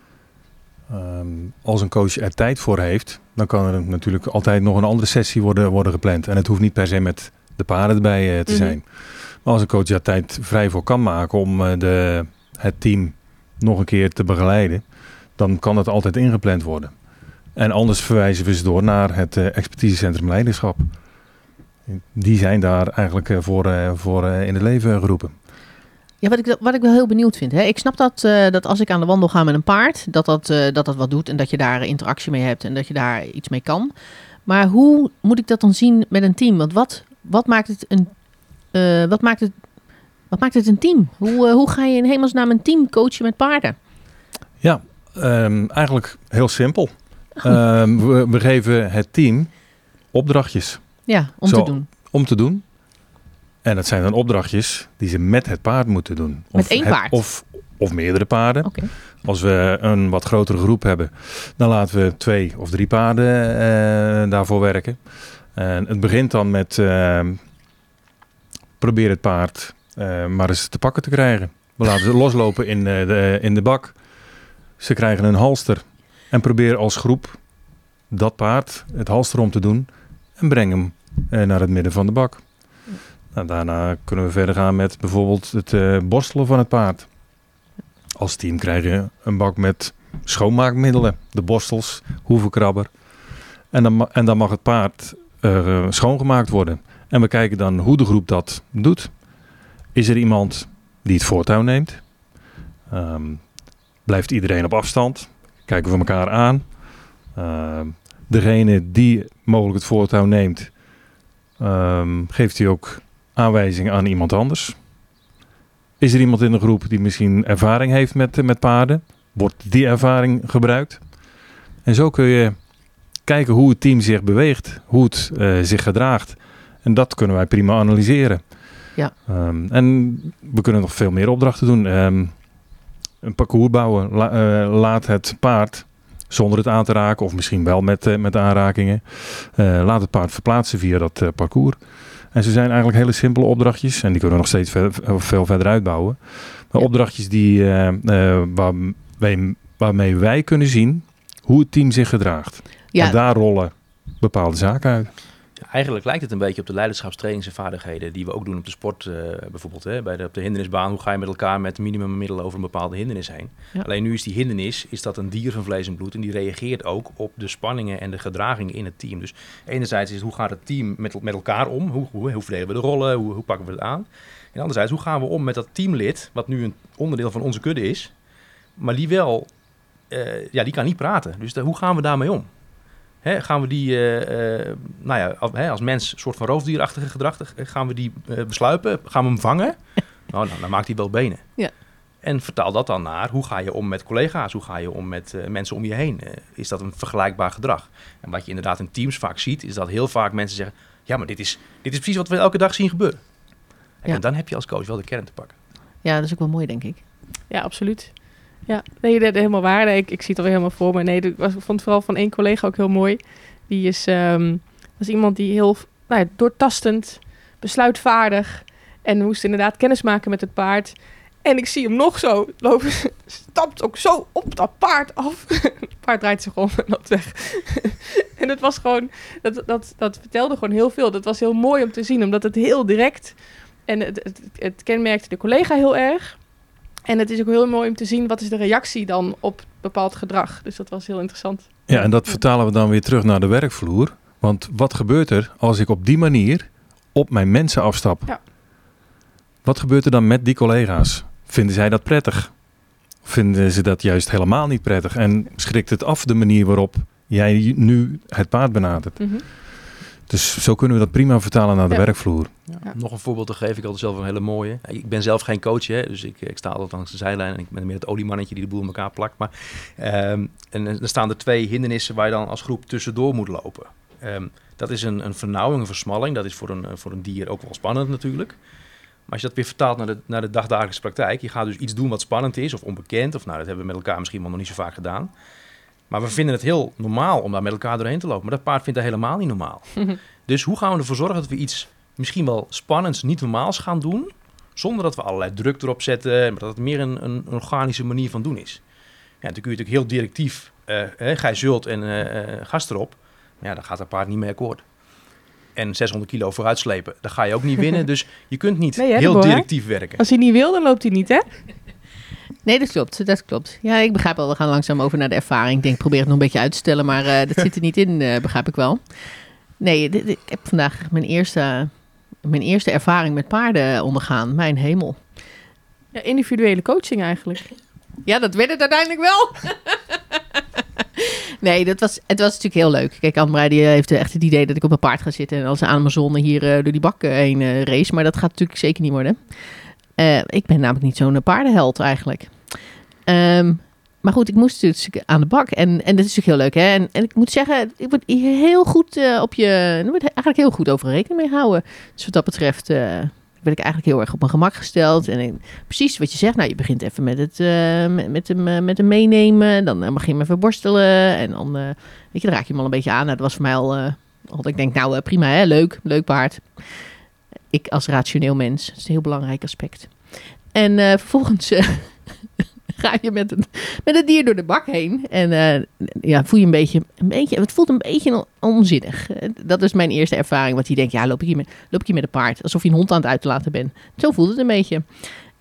Als een coach er tijd voor heeft, dan kan er natuurlijk altijd nog een andere sessie worden gepland. En het hoeft niet per se met de paarden erbij te zijn. Maar als een coach daar tijd vrij voor kan maken om het team nog een keer te begeleiden, dan kan dat altijd ingepland worden. En anders verwijzen we ze door naar het expertisecentrum leiderschap. Die zijn daar eigenlijk voor in het leven geroepen. Ja, wat ik wel heel benieuwd vind. Hè? Ik snap dat als ik aan de wandel ga met een paard, dat wat doet en dat je daar interactie mee hebt en dat je daar iets mee kan. Maar hoe moet ik dat dan zien met een team? Want wat maakt het een team? Hoe ga je in hemelsnaam een team coachen met paarden? Ja, eigenlijk heel simpel. We geven het team opdrachtjes. Ja, om te doen. En dat zijn dan opdrachtjes die ze met het paard moeten doen. Met één paard? Of meerdere paarden. Okay. Als we een wat grotere groep hebben, dan laten we 2 of 3 paarden daarvoor werken. En het begint dan met probeer het paard maar eens te pakken te krijgen. We laten ze loslopen in de bak. Ze krijgen een halster. En probeer als groep dat paard het halster om te doen. En breng hem naar het midden van de bak. Nou, daarna kunnen we verder gaan met bijvoorbeeld het borstelen van het paard. Als team krijg je een bak met schoonmaakmiddelen. De borstels, hoevenkrabber. En dan mag het paard schoongemaakt worden. En we kijken dan hoe de groep dat doet. Is er iemand die het voortouw neemt? Blijft iedereen op afstand? Kijken we elkaar aan? Degene die mogelijk het voortouw neemt, geeft hij ook aanwijzing aan iemand anders? Is er iemand in de groep die misschien ervaring heeft met paarden? Wordt die ervaring gebruikt? En zo kun je kijken hoe het team zich beweegt, hoe het zich gedraagt. En dat kunnen wij prima analyseren. Ja. En we kunnen nog veel meer opdrachten doen. Een parcours bouwen. Laat het paard, zonder het aan te raken, of misschien wel met aanrakingen, laat het paard verplaatsen via dat parcours. En ze zijn eigenlijk hele simpele opdrachtjes. En die kunnen we nog steeds veel verder uitbouwen. Maar opdrachtjes waarmee wij kunnen zien hoe het team zich gedraagt. Ja. En daar rollen bepaalde zaken uit. Ja, eigenlijk lijkt het een beetje op de leiderschapstrainingen en vaardigheden die we ook doen op de sport. Bijvoorbeeld op de hindernisbaan. Hoe ga je met elkaar met minimummiddelen over een bepaalde hindernis heen? Ja. Alleen nu is die hindernis dat een dier van vlees en bloed. En die reageert ook op de spanningen en de gedragingen in het team. Dus enerzijds is hoe gaat het team met elkaar om? Hoe verdelen we de rollen? Hoe pakken we het aan? En anderzijds, hoe gaan we om met dat teamlid, wat nu een onderdeel van onze kudde is, maar die wel, die kan niet praten. Dus hoe gaan we daarmee om? Gaan we die, als mens, een soort van roofdierachtige gedrag, gaan we die besluipen? Gaan we hem vangen? Nou, dan maakt hij wel benen. Ja. En vertaal dat dan naar, hoe ga je om met collega's? Hoe ga je om met mensen om je heen? Is dat een vergelijkbaar gedrag? En wat je inderdaad in teams vaak ziet, is dat heel vaak mensen zeggen, ja, maar dit is precies wat we elke dag zien gebeuren. En dan heb je als coach wel de kern te pakken. Ja, dat is ook wel mooi, denk ik. Ja, absoluut. Ja, nee, dat is helemaal waar. Nee, ik zie het alweer helemaal voor me. Nee, ik vond het vooral van één collega ook heel mooi. Die is iemand die heel doortastend, besluitvaardig en moest inderdaad kennis maken met het paard. En ik zie hem nog zo lopen, stapt ook zo op dat paard af. Het paard draait zich om en loopt weg. En het was gewoon, dat vertelde gewoon heel veel. Dat was heel mooi om te zien, omdat het heel direct en het kenmerkte de collega heel erg. En het is ook heel mooi om te zien wat is de reactie dan op bepaald gedrag. Dus dat was heel interessant. Ja, en dat vertalen we dan weer terug naar de werkvloer. Want wat gebeurt er als ik op die manier op mijn mensen afstap? Ja. Wat gebeurt er dan met die collega's? Vinden zij dat prettig? Vinden ze dat juist helemaal niet prettig? En schrikt het af de manier waarop jij nu het paard benadert? Mm-hmm. Dus zo kunnen we dat prima vertalen naar de werkvloer. Ja. Nog een voorbeeld te geven, ik had zelf een hele mooie. Ik ben zelf geen coach, dus ik sta altijd langs de zijlijn en ik ben meer het oliemannetje die de boel in elkaar plakt. Maar, en dan staan er 2 hindernissen waar je dan als groep tussendoor moet lopen. Dat is een vernauwing, een versmalling. Dat is voor een dier ook wel spannend natuurlijk. Maar als je dat weer vertaalt naar de dagdagelijkse praktijk, je gaat dus iets doen wat spannend is of onbekend. Of dat hebben we met elkaar misschien wel nog niet zo vaak gedaan. Maar we vinden het heel normaal om daar met elkaar doorheen te lopen. Maar dat paard vindt dat helemaal niet normaal. Dus hoe gaan we ervoor zorgen dat we iets misschien wel spannends, niet normaals gaan doen, zonder dat we allerlei druk erop zetten, maar dat het meer een organische manier van doen is. Ja, dan kun je natuurlijk heel directief, gij zult en gas erop, maar ja, dan gaat dat paard niet mee akkoord. En 600 kilo vooruit slepen, dat ga je ook niet winnen. Dus je kunt niet heel directief werken. Als hij niet wil, dan loopt hij niet, hè? Nee, dat klopt. Ja, ik begrijp wel, we gaan langzaam over naar de ervaring. Ik denk, probeer het nog een beetje uit te stellen, maar dat zit er niet in, begrijp ik wel. Nee, ik heb vandaag mijn eerste ervaring met paarden ondergaan. Mijn hemel. Ja, individuele coaching eigenlijk. Ja, dat werd het uiteindelijk wel. Nee, het was natuurlijk heel leuk. Kijk, Anne-Marie die heeft echt het idee dat ik op een paard ga zitten en als een Amazone hier door die bak heen race. Maar dat gaat natuurlijk zeker niet worden. Ik ben namelijk niet zo'n paardenheld eigenlijk. Maar goed, ik moest dus aan de bak. En dat is natuurlijk heel leuk, hè. En ik moet zeggen, ik word heel goed er wordt eigenlijk heel goed over rekening mee houden. Dus wat dat betreft ben ik eigenlijk heel erg op mijn gemak gesteld. En precies wat je zegt, nou, je begint even met hem meenemen. Dan mag je hem even borstelen. En dan, weet je, dan raak je hem al een beetje aan. Nou, dat was voor mij al ik denk, nou, prima, hè, leuk paard. Ik als rationeel mens, dat is een heel belangrijk aspect. En vervolgens ga je met het dier door de bak heen. En voel je een beetje, het voelt een beetje onzinnig. Dat is mijn eerste ervaring. Want die denkt, ja, loop ik hier met een paard. Alsof je een hond aan het uitlaten bent. Zo voelt het een beetje.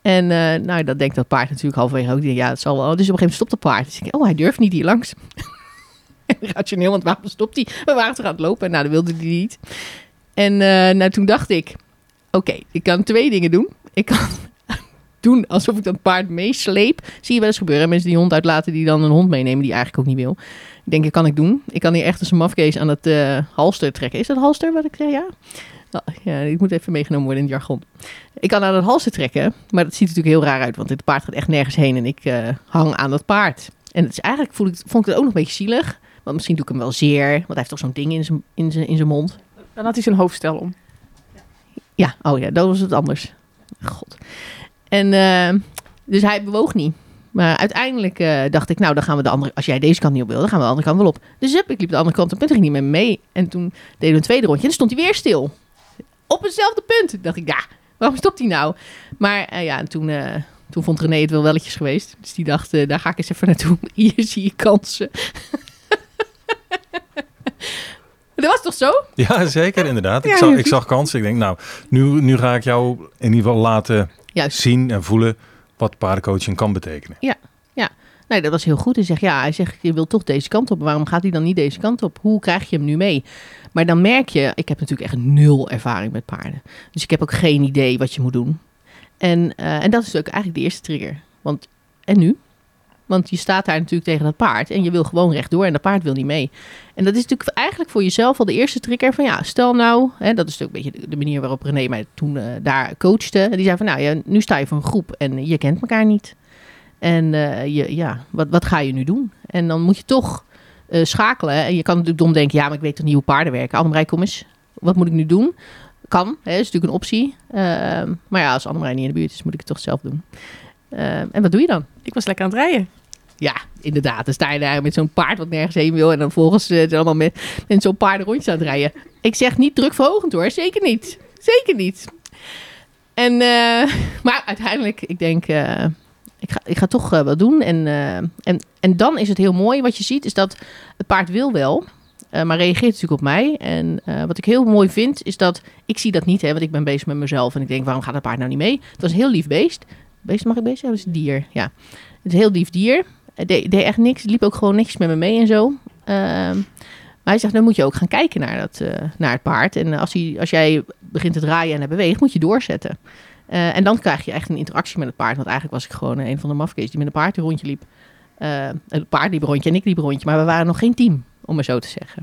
En nou, dat denkt dat paard natuurlijk halverwege ook. Ja, het zal wel. Dus op een gegeven moment stopt het paard. Dus ik denk, hij durft niet hier langs. Rationeel, want waarom stopt hij? We waren toch aan het lopen. Nou, dat wilde hij niet. En toen dacht ik, oké, ik kan 2 dingen doen. Ik kan doen alsof ik dat paard meesleep. Zie je wel eens gebeuren. Mensen die hond uitlaten die dan een hond meenemen die eigenlijk ook niet wil. Ik denk, dat kan ik doen. Ik kan hier echt als een mafkees aan het halster trekken. Is dat halster wat ik zeg? Ja. Ja, ik moet even meegenomen worden in het jargon. Ik kan aan het halster trekken, maar dat ziet er natuurlijk heel raar uit, want het paard gaat echt nergens heen en ik hang aan dat paard. En het is eigenlijk vond ik het ook nog een beetje zielig, want misschien doe ik hem wel zeer, want hij heeft toch zo'n ding in zijn mond. Dan had hij zijn hoofdstel om. Ja, oh ja, dat was het anders. God. En dus hij bewoog niet. Maar uiteindelijk dacht ik, nou, dan gaan we de andere... Als jij deze kant niet op wil, dan gaan we de andere kant wel op. Dus ik liep de andere kant op en toen ging hij met me mee. En toen deden we een tweede rondje en dan stond hij weer stil. Op hetzelfde punt. Toen dacht ik, ja, waarom stopt hij nou? Maar en toen vond René het wel welletjes geweest. Dus die dacht, daar ga ik eens even naartoe. Hier zie je kansen. Dat was toch zo? Ja, zeker, inderdaad. Ja, Ik zag kansen. Ik denk, nou, nu ga ik jou in ieder geval laten zien en voelen wat paardencoaching kan betekenen. Ja. Nee, dat was heel goed. Hij zegt, je wil toch deze kant op. Waarom gaat hij dan niet deze kant op? Hoe krijg je hem nu mee? Maar dan merk je, ik heb natuurlijk echt 0 ervaring met paarden. Dus ik heb ook geen idee wat je moet doen. En dat is ook eigenlijk de eerste trigger. En nu? Want je staat daar natuurlijk tegen dat paard en je wil gewoon rechtdoor en dat paard wil niet mee. En dat is natuurlijk eigenlijk voor jezelf al de eerste trigger van ja, stel nou, dat is natuurlijk een beetje de manier waarop René mij toen daar coachte. En die zei van nou ja, nu sta je voor een groep en je kent elkaar niet. En wat ga je nu doen? En dan moet je toch schakelen. En je kan natuurlijk dom denken, ja, maar ik weet toch niet hoe paarden werken. Annemarij, kom eens. Wat moet ik nu doen? Kan, is natuurlijk een optie. Maar ja, als Annemarij niet in de buurt is, moet ik het toch zelf doen. En wat doe je dan? Ik was lekker aan het rijden. Ja, inderdaad. Dan sta je daar met zo'n paard wat nergens heen wil. En dan volgens zijn allemaal met zo'n paarden rondjes aan het rijden. Ik zeg niet drukverhogend hoor. Zeker niet. Zeker niet. En, maar uiteindelijk, ik denk... Ik ga toch wat doen. En dan is het heel mooi. Wat je ziet is dat het paard wil wel. Maar reageert natuurlijk op mij. En wat ik heel mooi vind is dat... Ik zie dat niet, want ik ben bezig met mezelf. En ik denk, waarom gaat het paard nou niet mee? Het was een heel lief beest. Beest mag ik beest hebben? Dat is een dier. Ja. Het is een heel lief dier. Het deed echt niks. Het liep ook gewoon netjes met me mee en zo. Maar hij zegt, dan moet je ook gaan kijken naar het paard. En als jij begint te draaien en hij beweegt, moet je doorzetten. En dan krijg je echt een interactie met het paard. Want eigenlijk was ik gewoon een van de mafkees die met een paard een rondje liep. Het paard liep een rondje en ik liep een rondje. Maar we waren nog geen team, om maar zo te zeggen.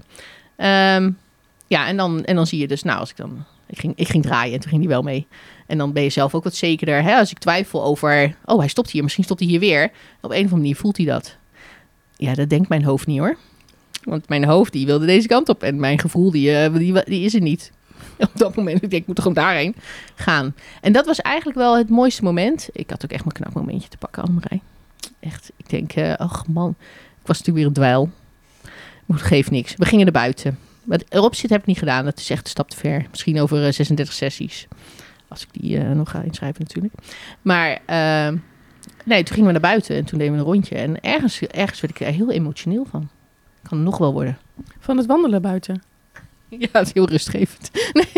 En dan zie je dus, nou, als ik ging draaien en toen ging hij wel mee. En dan ben je zelf ook wat zekerder. Hè? Als ik twijfel over, oh, hij stopt hier, misschien stopt hij hier weer. Op een of andere manier voelt hij dat. Ja, dat denkt mijn hoofd niet hoor. Want mijn hoofd, die wilde deze kant op. En mijn gevoel, die is er niet. Op dat moment, ik denk, ik moet gewoon daarheen gaan. En dat was eigenlijk wel het mooiste moment. Ik had ook echt mijn knapmomentje te pakken, Annemarij. Echt, ik denk, ach man, ik was natuurlijk weer een dweil. Maar het geeft niks. We gingen naar buiten. Wat erop zit heb ik niet gedaan. Dat is echt een stap te ver. Misschien over 36 sessies. Als ik die nog ga inschrijven natuurlijk. Maar nee, toen gingen we naar buiten en toen deden we een rondje. En ergens werd ik er heel emotioneel van. Kan het nog wel worden. Van het wandelen buiten. Ja, het is heel rustgevend.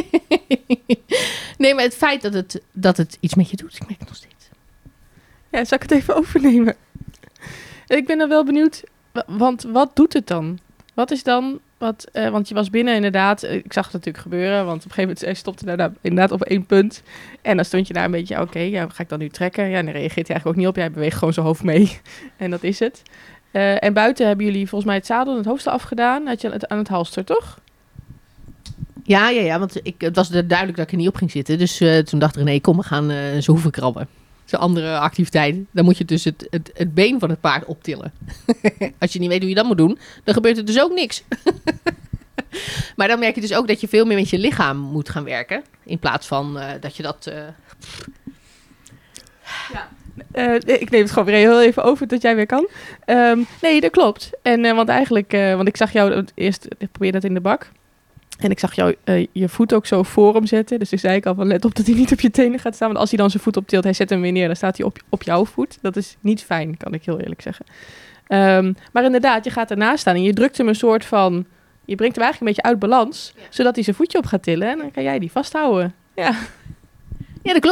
Nee, maar het feit dat het iets met je doet, ik merk het nog steeds. Ja, zal ik het even overnemen? Ik ben dan wel benieuwd, want wat doet het dan? Wat is dan, want je was binnen inderdaad, ik zag het natuurlijk gebeuren, want op een gegeven moment stopte daar inderdaad op 1 punt. En dan stond je daar een beetje, oké, ja, ga ik dan nu trekken? Ja, en dan reageert hij eigenlijk ook niet op. Hij beweegt gewoon zijn hoofd mee. En dat is het. En buiten hebben jullie volgens mij het zadel en het hoofdstel afgedaan. Had je het aan het halster, toch? Ja, want het was duidelijk dat ik er niet op ging zitten. Dus toen dacht René, kom, we gaan zijn hoeven krabben. Zo'n andere activiteit. Dan moet je dus het been van het paard optillen. Als je niet weet hoe je dat moet doen, dan gebeurt er dus ook niks. Maar dan merk je dus ook dat je veel meer met je lichaam moet gaan werken. In plaats van dat je dat... Ja. Ik neem het gewoon weer heel even over dat jij weer kan. Nee, dat klopt. En want eigenlijk, want ik zag jou eerst, ik probeerde dat in de bak. En ik zag jou je voet ook zo voor hem zetten. Dus toen zei ik al van let op dat hij niet op je tenen gaat staan. Want als hij dan zijn voet optilt, hij zet hem weer neer, dan staat hij op jouw voet. Dat is niet fijn, kan ik heel eerlijk zeggen. Maar inderdaad, je gaat ernaast staan en je drukt hem een soort van... Je brengt hem eigenlijk een beetje uit balans, zodat hij zijn voetje op gaat tillen. En dan kan jij die vasthouden. Ja, Ja, dat klopt.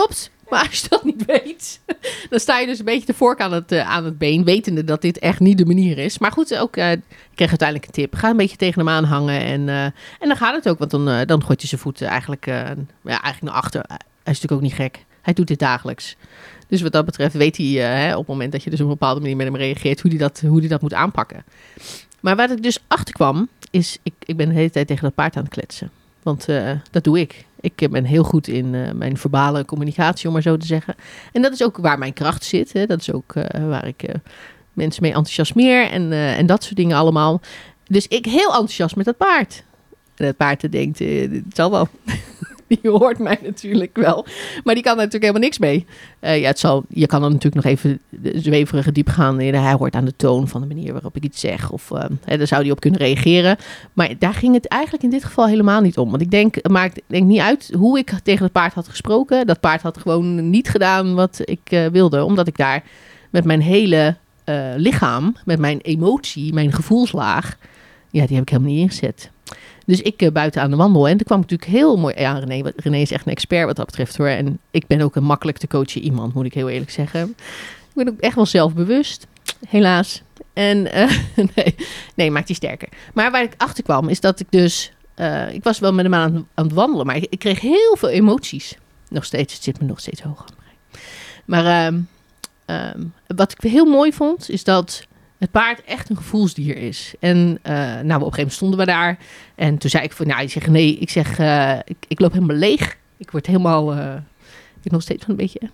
Maar als je dat niet weet, dan sta je dus een beetje te vork aan het been, wetende dat dit echt niet de manier is. Maar goed, ook, ik kreeg uiteindelijk een tip. Ga een beetje tegen hem aanhangen en dan gaat het ook. Want dan gooit hij zijn voeten eigenlijk naar achter. Hij is natuurlijk ook niet gek. Hij doet dit dagelijks. Dus wat dat betreft weet hij op het moment dat je dus op een bepaalde manier met hem reageert, hoe hij dat moet aanpakken. Maar waar ik dus achter kwam, is ik ben de hele tijd tegen dat paard aan het kletsen. Want dat doe ik. Ik ben heel goed in mijn verbale communicatie, om maar zo te zeggen. En dat is ook waar mijn kracht zit. Hè. Dat is ook waar ik mensen mee enthousiasmeer en dat soort dingen allemaal. Dus ik heel enthousiast met dat paard. En het paard denkt, het zal wel. Die hoort mij natuurlijk wel. Maar die kan er natuurlijk helemaal niks mee. Je kan er natuurlijk nog even zweverige diep gaan. Hij hoort aan de toon van de manier waarop ik iets zeg. Of daar zou hij op kunnen reageren. Maar daar ging het eigenlijk in dit geval helemaal niet om. Want ik denk, het maakt niet uit hoe ik tegen het paard had gesproken. Dat paard had gewoon niet gedaan wat ik wilde. Omdat ik daar met mijn hele lichaam, met mijn emotie, mijn gevoelslaag, die heb ik helemaal niet ingezet. Dus ik buiten aan de wandel. En toen kwam ik natuurlijk heel mooi aan René. Want René is echt een expert wat dat betreft hoor. En ik ben ook een makkelijk te coachen iemand, moet ik heel eerlijk zeggen. Ik ben ook echt wel zelfbewust. Helaas. En nee, maakt die sterker. Maar waar ik achter kwam is dat ik dus... ik was wel met hem aan het wandelen. Maar ik kreeg heel veel emoties. Nog steeds. Het zit me nog steeds hoog aan het brein. Maar wat ik heel mooi vond is dat het paard echt een gevoelsdier is. En op een gegeven moment stonden we daar. En toen zei ik van, ik loop helemaal leeg. Ik word helemaal, ik ben nog steeds van een beetje.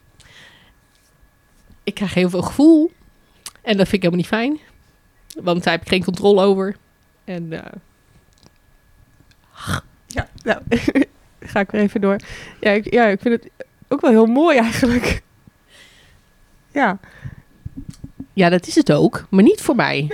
Ik krijg heel veel gevoel. En dat vind ik helemaal niet fijn. Want daar heb ik geen controle over. En Ja, nou, ga ik weer even door. Ja, ik vind het ook wel heel mooi eigenlijk. Ja. Ja, dat is het ook, maar niet voor mij.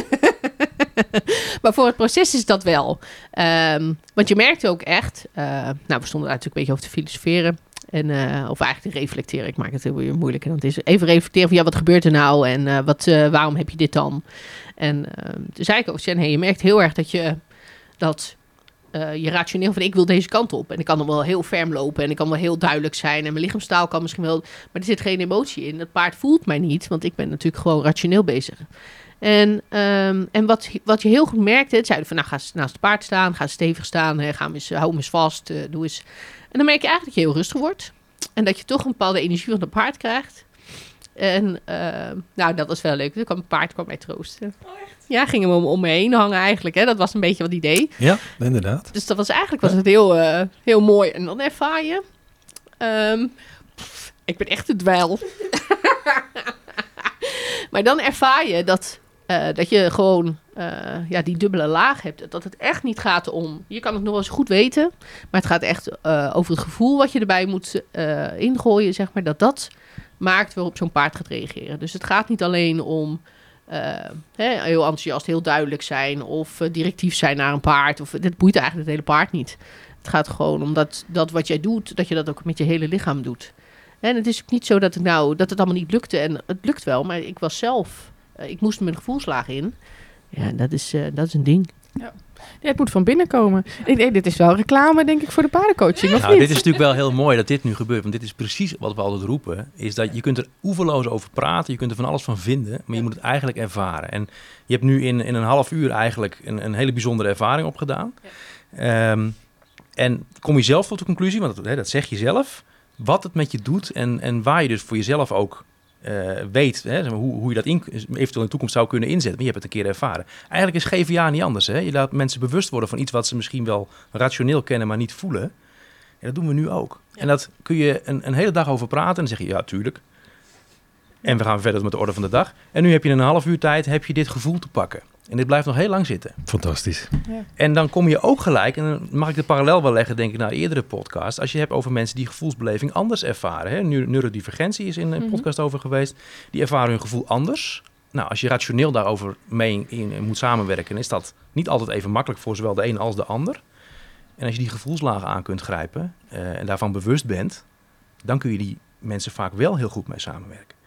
Maar voor het proces is dat wel. Want je merkt ook echt... we stonden daar natuurlijk een beetje over te filosoferen. Of eigenlijk te reflecteren. Ik maak het heel weer moeilijk. En dan is even reflecteren van, wat gebeurt er nou? En waarom heb je dit dan? En toen zei ik ook, je merkt heel erg dat je rationeel van, ik wil deze kant op. En ik kan dan wel heel ferm lopen. En ik kan wel heel duidelijk zijn. En mijn lichaamstaal kan misschien wel... Maar er zit geen emotie in. Het paard voelt mij niet. Want ik ben natuurlijk gewoon rationeel bezig. En wat je heel goed merkte... Het zeiden van, ga naast het paard staan. Ga stevig staan. Hou hem eens vast. Doe eens. En dan merk je eigenlijk dat je heel rustig wordt. En dat je toch een bepaalde energie van het paard krijgt. En dat was wel leuk. Het paard kwam mij troosten. Oh, echt? Ja, ging hem om me heen hangen eigenlijk. Hè? Dat was een beetje wat idee. Ja, inderdaad. Dus dat was het heel mooi. En dan ervaar je... ik ben echt een dweil. Maar dan ervaar je dat je gewoon die dubbele laag hebt. Dat het echt niet gaat om... Je kan het nog wel eens goed weten. Maar het gaat echt over het gevoel wat je erbij moet ingooien. Zeg maar, dat maakt waarop zo'n paard gaat reageren. Dus het gaat niet alleen om heel enthousiast, heel duidelijk zijn... of directief zijn naar een paard. Dit boeit eigenlijk het hele paard niet. Het gaat gewoon om dat wat jij doet... dat je dat ook met je hele lichaam doet. En het is ook niet zo dat het allemaal niet lukte. En het lukt wel, maar ik was zelf... ik moest mijn gevoelslaag in. Ja, dat is een ding. Ja. Het moet van binnen komen. Dit is wel reclame, denk ik, voor de paardencoaching, of niet? Dit is natuurlijk wel heel mooi dat dit nu gebeurt. Want dit is precies wat we altijd roepen. Is dat je kunt er oeverloos over praten. Je kunt er van alles van vinden. Maar je moet het eigenlijk ervaren. En je hebt nu in een half uur eigenlijk een hele bijzondere ervaring opgedaan. Ja. En kom je zelf tot de conclusie, want dat zeg je zelf... wat het met je doet en waar je dus voor jezelf ook weet... hoe je dat eventueel in de toekomst zou kunnen inzetten. Maar je hebt het een keer ervaren. Eigenlijk is GVA niet anders. Hè? Je laat mensen bewust worden van iets wat ze misschien wel rationeel kennen... maar niet voelen. En dat doen we nu ook. Ja. En dat kun je een hele dag over praten. En dan zeg je, ja, tuurlijk. En we gaan verder met de orde van de dag. En nu heb je in een half uur tijd dit gevoel te pakken. En dit blijft nog heel lang zitten. Fantastisch. Ja. En dan kom je ook gelijk, en dan mag ik de parallel wel leggen, denk ik, naar eerdere podcast. Als je hebt over mensen die gevoelsbeleving anders ervaren. Hè? Neurodivergentie is in een podcast over geweest. Die ervaren hun gevoel anders. Nou, als je rationeel daarover mee moet samenwerken, is dat niet altijd even makkelijk voor zowel de een als de ander. En als je die gevoelslagen aan kunt grijpen en daarvan bewust bent, dan kun je die mensen vaak wel heel goed mee samenwerken.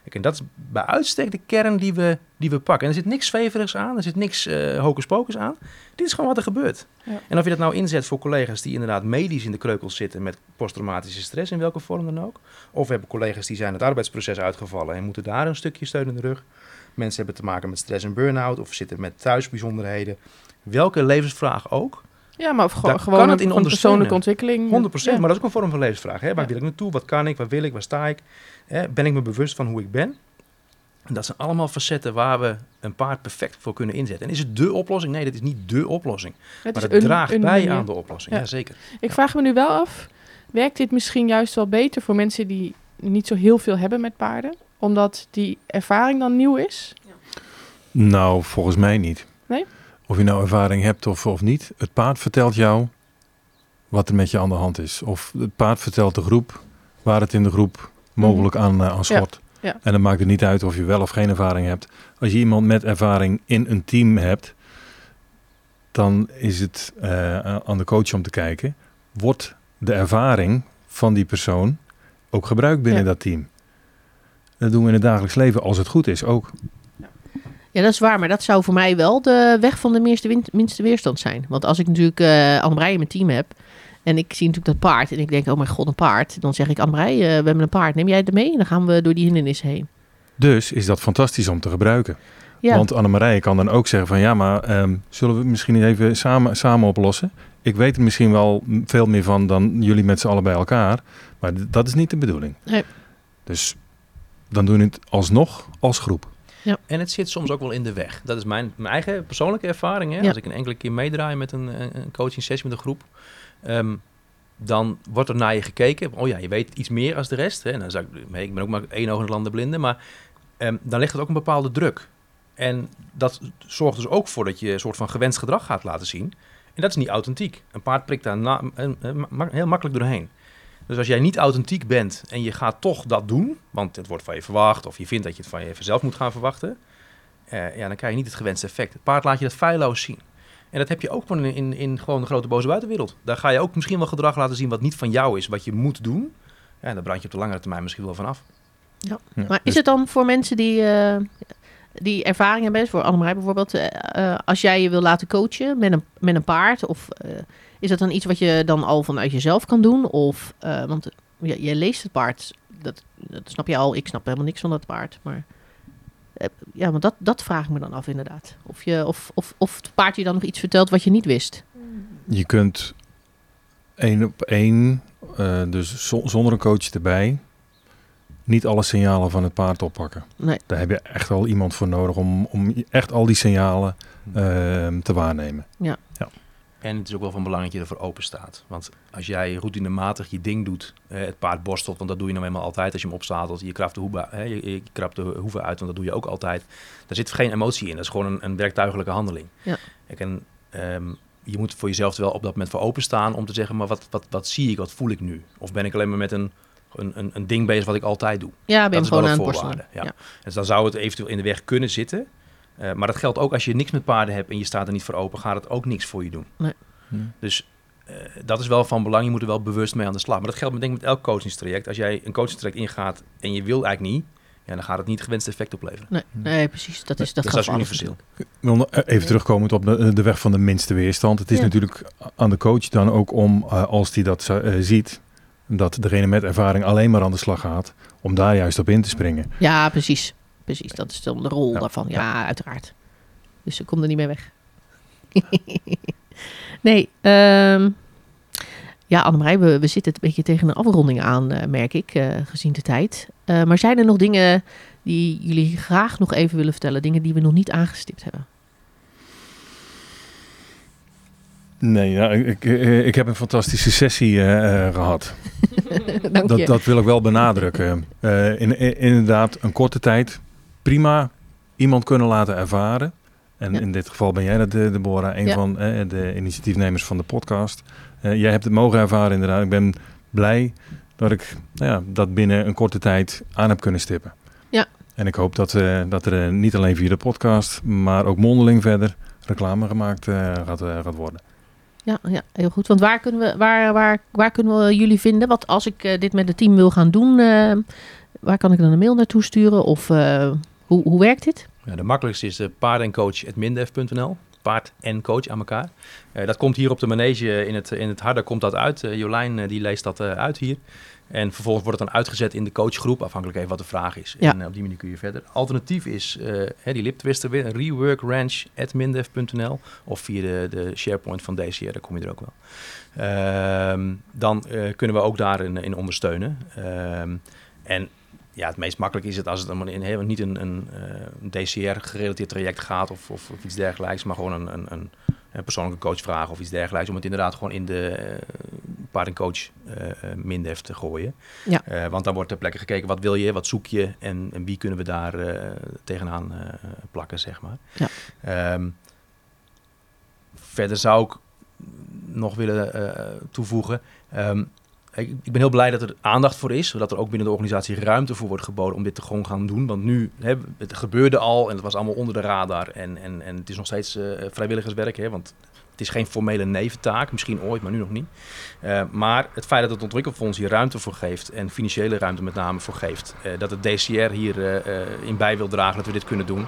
Kijk, en dat is bij uitstek de kern die we pakken. En er zit niks zweverigs aan, er zit niks hocus pocus aan. Dit is gewoon wat er gebeurt. Ja. En of je dat nou inzet voor collega's die inderdaad medisch in de kreukels zitten met posttraumatische stress, in welke vorm dan ook. Of we hebben collega's die zijn het arbeidsproces uitgevallen en moeten daar een stukje steun in de rug. Mensen hebben te maken met stress en burn-out of zitten met thuisbijzonderheden. Welke levensvraag ook. Ja, maar Daar gewoon kan het in een ondersteunen. persoonlijke ontwikkeling. 100%, Ja. maar dat is ook een vorm van levensvraag. Hè? Waar wil ik naartoe? Wat kan ik? Waar wil ik? Waar sta ik? Ben ik me bewust van hoe ik ben? En dat zijn allemaal facetten waar we een paard perfect voor kunnen inzetten. En is het dé oplossing? Nee, dat is niet dé oplossing. Het Maar is het draagt een bij manier. aan de oplossing. Ja. Ja, zeker. Ik vraag me nu wel af, werkt dit misschien juist wel beter voor mensen die niet zo heel veel hebben met paarden? Omdat die ervaring dan nieuw is? Nou, volgens mij niet. Nee? Of je nou ervaring hebt of niet. Het paard vertelt jou wat er met je aan de hand is. Of het paard vertelt de groep waar het in de groep mogelijk aan schort. Ja. En dan maakt het niet uit of je wel of geen ervaring hebt. Als je iemand met ervaring in een team hebt, dan is het aan de coach om te kijken. Wordt de ervaring van die persoon ook gebruikt binnen dat team? Dat doen we in het dagelijks leven, als het goed is, ook. Ja, dat is waar. Maar dat zou voor mij wel de weg van de minste weerstand zijn. Want als ik natuurlijk Annemarij in mijn team heb en ik zie natuurlijk dat paard en ik denk, oh mijn god, een paard. Dan zeg ik, Annemarij, we hebben een paard. Neem jij het mee? En dan gaan we door die hindernissen heen. Dus is dat fantastisch om te gebruiken. Ja, Want Annemarij kan dan ook zeggen van ja, maar zullen we het misschien niet even samen oplossen? Ik weet er misschien wel veel meer van dan jullie met z'n allen bij elkaar. Maar dat is niet de bedoeling. Nee. Dus dan doen we het alsnog als groep. En het zit soms ook wel in de weg. Dat is mijn eigen persoonlijke ervaring. Hè? Ja. Als ik een enkele keer meedraai met een coaching sessie met een groep, dan wordt er naar je gekeken. Oh ja, je weet iets meer als de rest. Hè? En dan zeg ik ben ook maar één oog in het land der blinden. Maar dan ligt het ook een bepaalde druk. En dat zorgt dus ook voor dat je een soort van gewenst gedrag gaat laten zien. En dat is niet authentiek. Een paard prikt daar heel makkelijk doorheen. Dus als jij niet authentiek bent en je gaat toch dat doen, want het wordt van je verwacht of je vindt dat je het van jezelf moet gaan verwachten, dan krijg je niet het gewenste effect. Het paard laat je dat feilloos zien. En dat heb je ook gewoon in gewoon de grote boze buitenwereld. Daar ga je ook misschien wel gedrag laten zien wat niet van jou is, wat je moet doen. Ja, daar brand je op de langere termijn misschien wel van af. Ja. Ja, Maar is dus- het dan voor mensen die ervaring hebben, voor Annemarij bijvoorbeeld, als jij je wil laten coachen met een paard, of is dat dan iets wat je dan al vanuit jezelf kan doen? Of, want je leest het paard, dat snap je al, ik snap helemaal niks van dat paard, maar ja, want dat vraag ik me dan af inderdaad. Of het paard je dan nog iets vertelt wat je niet wist. Je kunt 1 op 1, dus zonder een coach erbij, niet alle signalen van het paard oppakken. Nee. Daar heb je echt wel iemand voor nodig om echt al die signalen te waarnemen. En het is ook wel van belang dat je ervoor open staat. Want als jij routinematig je ding doet, het paard borstelt, want dat doe je nou eenmaal altijd als je hem opzadelt. Je krabt je krabt de hoeven uit, want dat doe je ook altijd. Daar zit geen emotie in, dat is gewoon een werktuigelijke handeling. Ja. Kijk, en je moet voor jezelf er wel op dat moment voor openstaan om te zeggen, maar wat zie ik, wat voel ik nu? Of ben ik alleen maar met een ding bezig wat ik altijd doe? Ja, ben Dat je is hem wel gewoon een aan het voorwaarde. borstelen. Ja. Dus dan zou het eventueel in de weg kunnen zitten. Maar dat geldt ook als je niks met paarden hebt en je staat er niet voor open, gaat het ook niks voor je doen. Nee. Dus dat is wel van belang. Je moet er wel bewust mee aan de slag. Maar dat geldt denk ik met elk coachingstraject. Als jij een coachingstraject ingaat en je wil eigenlijk niet, dan gaat het niet het gewenste effect opleveren. Nee, precies. Dat Dus gaat dat is voor alles universeel. Ik wil even terugkomend op de weg van de minste weerstand. Het is Ja. natuurlijk aan de coach dan ook om, als hij dat ziet, dat degene met ervaring alleen maar aan de slag gaat, om daar juist op in te springen. Ja, precies. Precies, dat is dan de rol Ja. daarvan. Ja, uiteraard. Dus ze komt er niet meer weg. Nee, ja, Annemarij, we zitten een beetje tegen een afronding aan, merk ik, gezien de tijd. Maar zijn er nog dingen die jullie graag nog even willen vertellen? Dingen die we nog niet aangestipt hebben? Nee, ja, ik heb een fantastische sessie gehad. Dank je. Dat wil ik wel benadrukken. Inderdaad, een korte tijd prima iemand kunnen laten ervaren. En Ja. in dit geval ben jij dat, Deborah, een Ja. van de initiatiefnemers van de podcast. Jij hebt het mogen ervaren inderdaad. Ik ben blij dat ik dat binnen een korte tijd aan heb kunnen stippen. Ja. En ik hoop dat er niet alleen via de podcast, maar ook mondeling verder reclame gemaakt gaat worden. Ja, heel goed. Want waar kunnen we jullie vinden? Wat als ik dit met het team wil gaan doen? waar kan ik dan een mail naartoe sturen? Of hoe werkt dit? Ja, de makkelijkste is paardencoach@mindef.nl. Paard en coach aan elkaar. Dat komt hier op de manege in het Harde komt dat uit. Jolijn die leest dat uit hier. En vervolgens wordt het dan uitgezet in de coachgroep, afhankelijk even wat de vraag is. Ja. En op die manier kun je verder. Alternatief is die liptwister weer, reworkranch@mindef.nl of via de SharePoint van DCR, daar kom je er ook wel. Dan kunnen we ook daarin ondersteunen. En ja, het meest makkelijk is het als het dan niet een DCR-gerelateerd traject gaat of iets dergelijks, maar gewoon een persoonlijke coach vragen of iets dergelijks, om het inderdaad gewoon in de paardencoach Mindef te gooien. Ja. Want dan wordt ter plekke gekeken, wat wil je, wat zoek je en wie kunnen we daar tegenaan plakken, zeg maar. Ja. Verder zou ik nog willen toevoegen. Ik ben heel blij dat er aandacht voor is, zodat er ook binnen de organisatie ruimte voor wordt geboden om dit te gewoon gaan doen. Want nu, het gebeurde al en het was allemaal onder de radar en het is nog steeds vrijwilligerswerk, want het is geen formele neventaak, misschien ooit, maar nu nog niet. Maar het feit dat het ontwikkelfonds hier ruimte voor geeft en financiële ruimte met name voor geeft, dat het DCR hier in bij wil dragen dat we dit kunnen doen.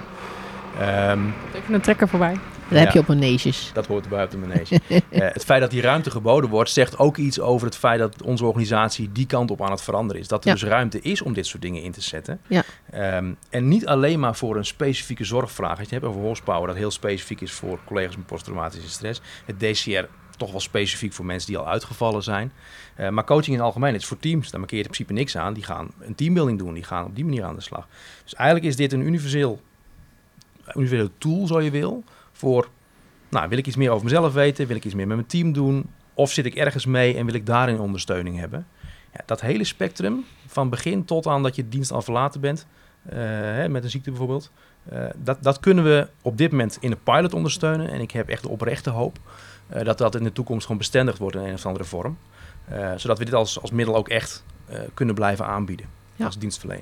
Even een trekker voorbij. Dat heb je op maneges. Dat hoort erbij op de manege. Het feit dat die ruimte geboden wordt, zegt ook iets over het feit dat onze organisatie die kant op aan het veranderen is. Dat er dus ruimte is om dit soort dingen in te zetten. Ja. En niet alleen maar voor een specifieke zorgvraag. Als je het hebt over horsepower, dat heel specifiek is voor collega's met posttraumatische stress. Het DCR toch wel specifiek voor mensen die al uitgevallen zijn. Maar coaching in het algemeen, het is voor teams. Daar markeert in principe niks aan. Die gaan een teambuilding doen. Die gaan op die manier aan de slag. Dus eigenlijk is dit een universele tool, zo je wil, voor, wil ik iets meer over mezelf weten? Wil ik iets meer met mijn team doen? Of zit ik ergens mee en wil ik daarin ondersteuning hebben? Ja, dat hele spectrum, van begin tot aan dat je de dienst al verlaten bent, met een ziekte bijvoorbeeld, dat kunnen we op dit moment in de pilot ondersteunen. En ik heb echt de oprechte hoop dat dat in de toekomst gewoon bestendigd wordt in een of andere vorm. Zodat we dit als middel ook echt kunnen blijven aanbieden als dienstverlening.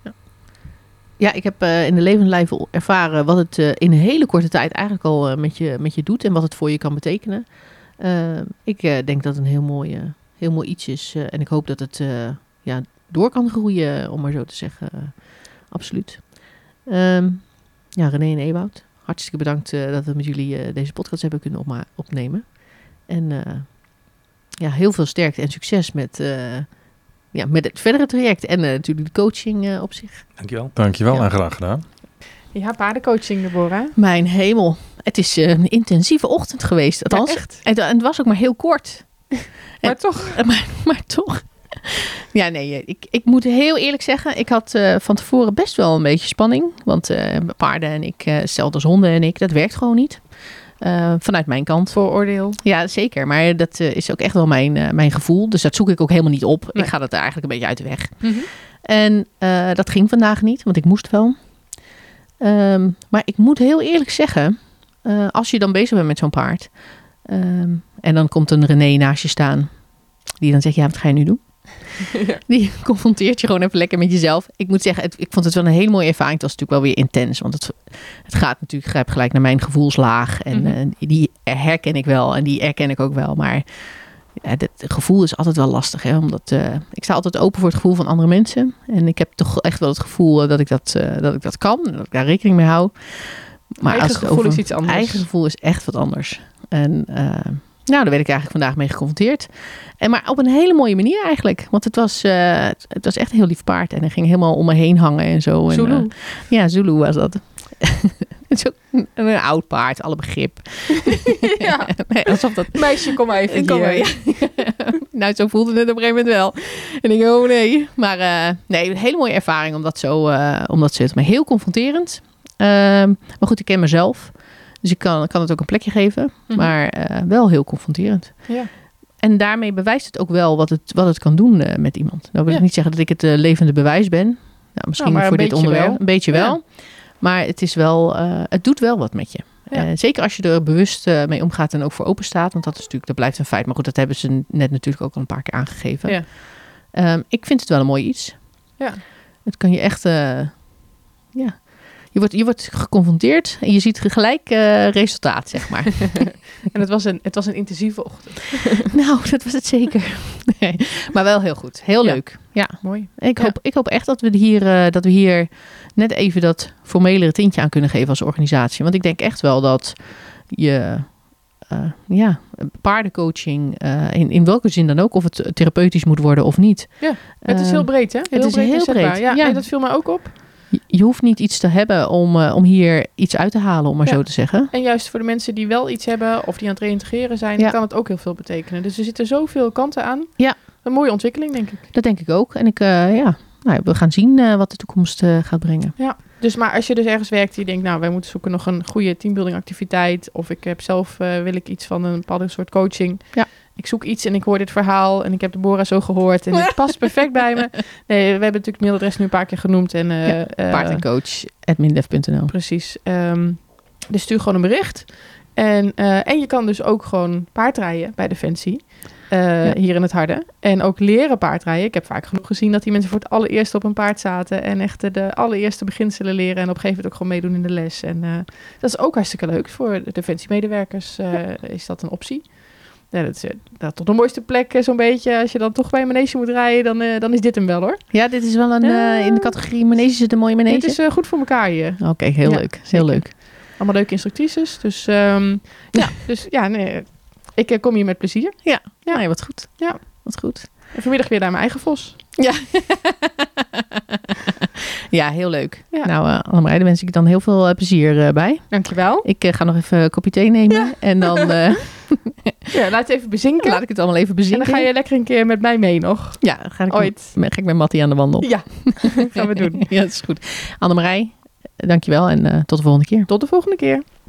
Ja, ik heb in de levende lijve ervaren wat het in een hele korte tijd eigenlijk al met je doet en wat het voor je kan betekenen. Ik denk dat het een heel mooi iets is en ik hoop dat het door kan groeien, om maar zo te zeggen. Absoluut. René en Ewout, hartstikke bedankt dat we met jullie deze podcast hebben kunnen opnemen. En heel veel sterkte en succes met het verdere traject en natuurlijk de coaching op zich. Dankjewel en graag gedaan. Ja, paardencoaching, Deborah. Mijn hemel. Het is een intensieve ochtend geweest. Althans, ja, echt. En het was ook maar heel kort. Maar toch. Maar toch. Ja, nee. Ik moet heel eerlijk zeggen, ik had van tevoren best wel een beetje spanning. Want paarden en ik, hetzelfde als honden en ik, dat werkt gewoon niet. Vanuit mijn kant. Vooroordeel. Ja, zeker. Maar dat is ook echt wel mijn gevoel. Dus dat zoek ik ook helemaal niet op. Nee. Ik ga dat eigenlijk een beetje uit de weg. Mm-hmm. En dat ging vandaag niet, want ik moest wel. Maar ik moet heel eerlijk zeggen, als je dan bezig bent met zo'n paard. En dan komt een René naast je staan. Die dan zegt, wat ga je nu doen? Ja. Die confronteert je gewoon even lekker met jezelf. Ik moet zeggen, ik vond het wel een hele mooie ervaring. Het was natuurlijk wel weer intens. Want het gaat natuurlijk, grijpt gelijk naar mijn gevoelslaag. En die herken ik wel. En die erken ik ook wel. Maar het gevoel is altijd wel lastig. Hè? Omdat ik sta altijd open voor het gevoel van andere mensen. En ik heb toch echt wel het gevoel dat ik dat kan. En dat ik daar rekening mee hou. Maar eigen gevoel is iets anders. Eigen gevoel is echt wat anders. En daar werd ik eigenlijk vandaag mee geconfronteerd. Maar op een hele mooie manier eigenlijk. Want het was echt een heel lief paard. En hij ging helemaal om me heen hangen en zo. Zulu. Zulu was dat. Een oud paard, alle begrip. Ja. Nee, alsof dat... Meisje, kom maar even kom hier. maar, Nou, zo voelde het op een gegeven moment wel. En ik oh nee. Maar een hele mooie ervaring. Omdat ze het me heel confronterend. Maar goed, ik ken mezelf. Dus ik kan het ook een plekje geven. Mm-hmm. Maar wel heel confronterend. Ja. En daarmee bewijst het ook wel wat het kan doen met iemand. Nou wil ik niet zeggen dat ik het levende bewijs ben. Nou, misschien voor dit onderwerp. Wel. Een beetje wel. Ja. Maar het is wel, het doet wel wat met je. Ja. Zeker als je er bewust mee omgaat en ook voor open staat. Want dat blijft een feit. Maar goed, dat hebben ze net natuurlijk ook al een paar keer aangegeven. Ja. Ik vind het wel een mooi iets. Ja. Het kan je echt... Je wordt geconfronteerd en je ziet gelijk resultaat, zeg maar. En het was een intensieve ochtend. Nou, dat was het zeker. Nee, maar wel heel goed. Heel leuk. Ja. Mooi. Ik hoop echt dat we hier net even dat formelere tintje aan kunnen geven als organisatie. Want ik denk echt wel dat je paardencoaching, in welke zin dan ook, of het therapeutisch moet worden of niet. Ja, het is heel breed, hè? Het is heel breed. Ja, nee, dat viel me ook op. Je hoeft niet iets te hebben om hier iets uit te halen, om maar zo te zeggen. En juist voor de mensen die wel iets hebben of die aan het reïntegreren zijn, kan het ook heel veel betekenen. Dus er zitten zoveel kanten aan. Ja. Een mooie ontwikkeling, denk ik. Dat denk ik ook. En we gaan zien wat de toekomst gaat brengen. Ja, dus maar als je dus ergens werkt die denkt, nou, wij moeten zoeken nog een goede teambuilding activiteit. Of ik heb zelf, wil ik iets van een bepaalde soort coaching. Ja. Ik zoek iets en ik hoor dit verhaal en ik heb Deborah zo gehoord en het past perfect bij me. Nee, we hebben natuurlijk het mailadres nu een paar keer genoemd. Paardencoach@mindef.nl. Precies. Dus stuur gewoon een bericht. En je kan dus ook gewoon paardrijden bij Defensie. Hier in het Harde. En ook leren paardrijden. Ik heb vaak genoeg gezien dat die mensen voor het allereerst op een paard zaten. En echt de allereerste beginselen leren. En op een gegeven moment ook gewoon meedoen in de les. En dat is ook hartstikke leuk. Voor de Defensiemedewerkers is dat een optie. Ja, dat is tot de mooiste plek zo'n beetje. Als je dan toch bij een manege moet rijden, dan is dit hem wel, hoor. Ja, dit is wel in de categorie manege zit een mooie manege. Dit is goed voor elkaar hier. Oké, heel leuk. Heel leuk. Allemaal leuke instructrices. Dus ik kom hier met plezier. Ja. Nee, wat goed. Ja. Wat goed. En vanmiddag weer naar mijn eigen vos. Ja. Ja, heel leuk. Ja. Nou, Annemarij, daar wens ik dan heel veel plezier bij. Dankjewel. Ik ga nog even een kopje thee nemen. Ja. En dan... ja, laat het even bezinken. Laat ik het allemaal even bezinken. En dan ga je lekker een keer met mij mee nog. Ja, ga ik met Mattie aan de wandel. Ja, gaan we doen. Ja, dat is goed. Annemarij, dankjewel en tot de volgende keer. Tot de volgende keer.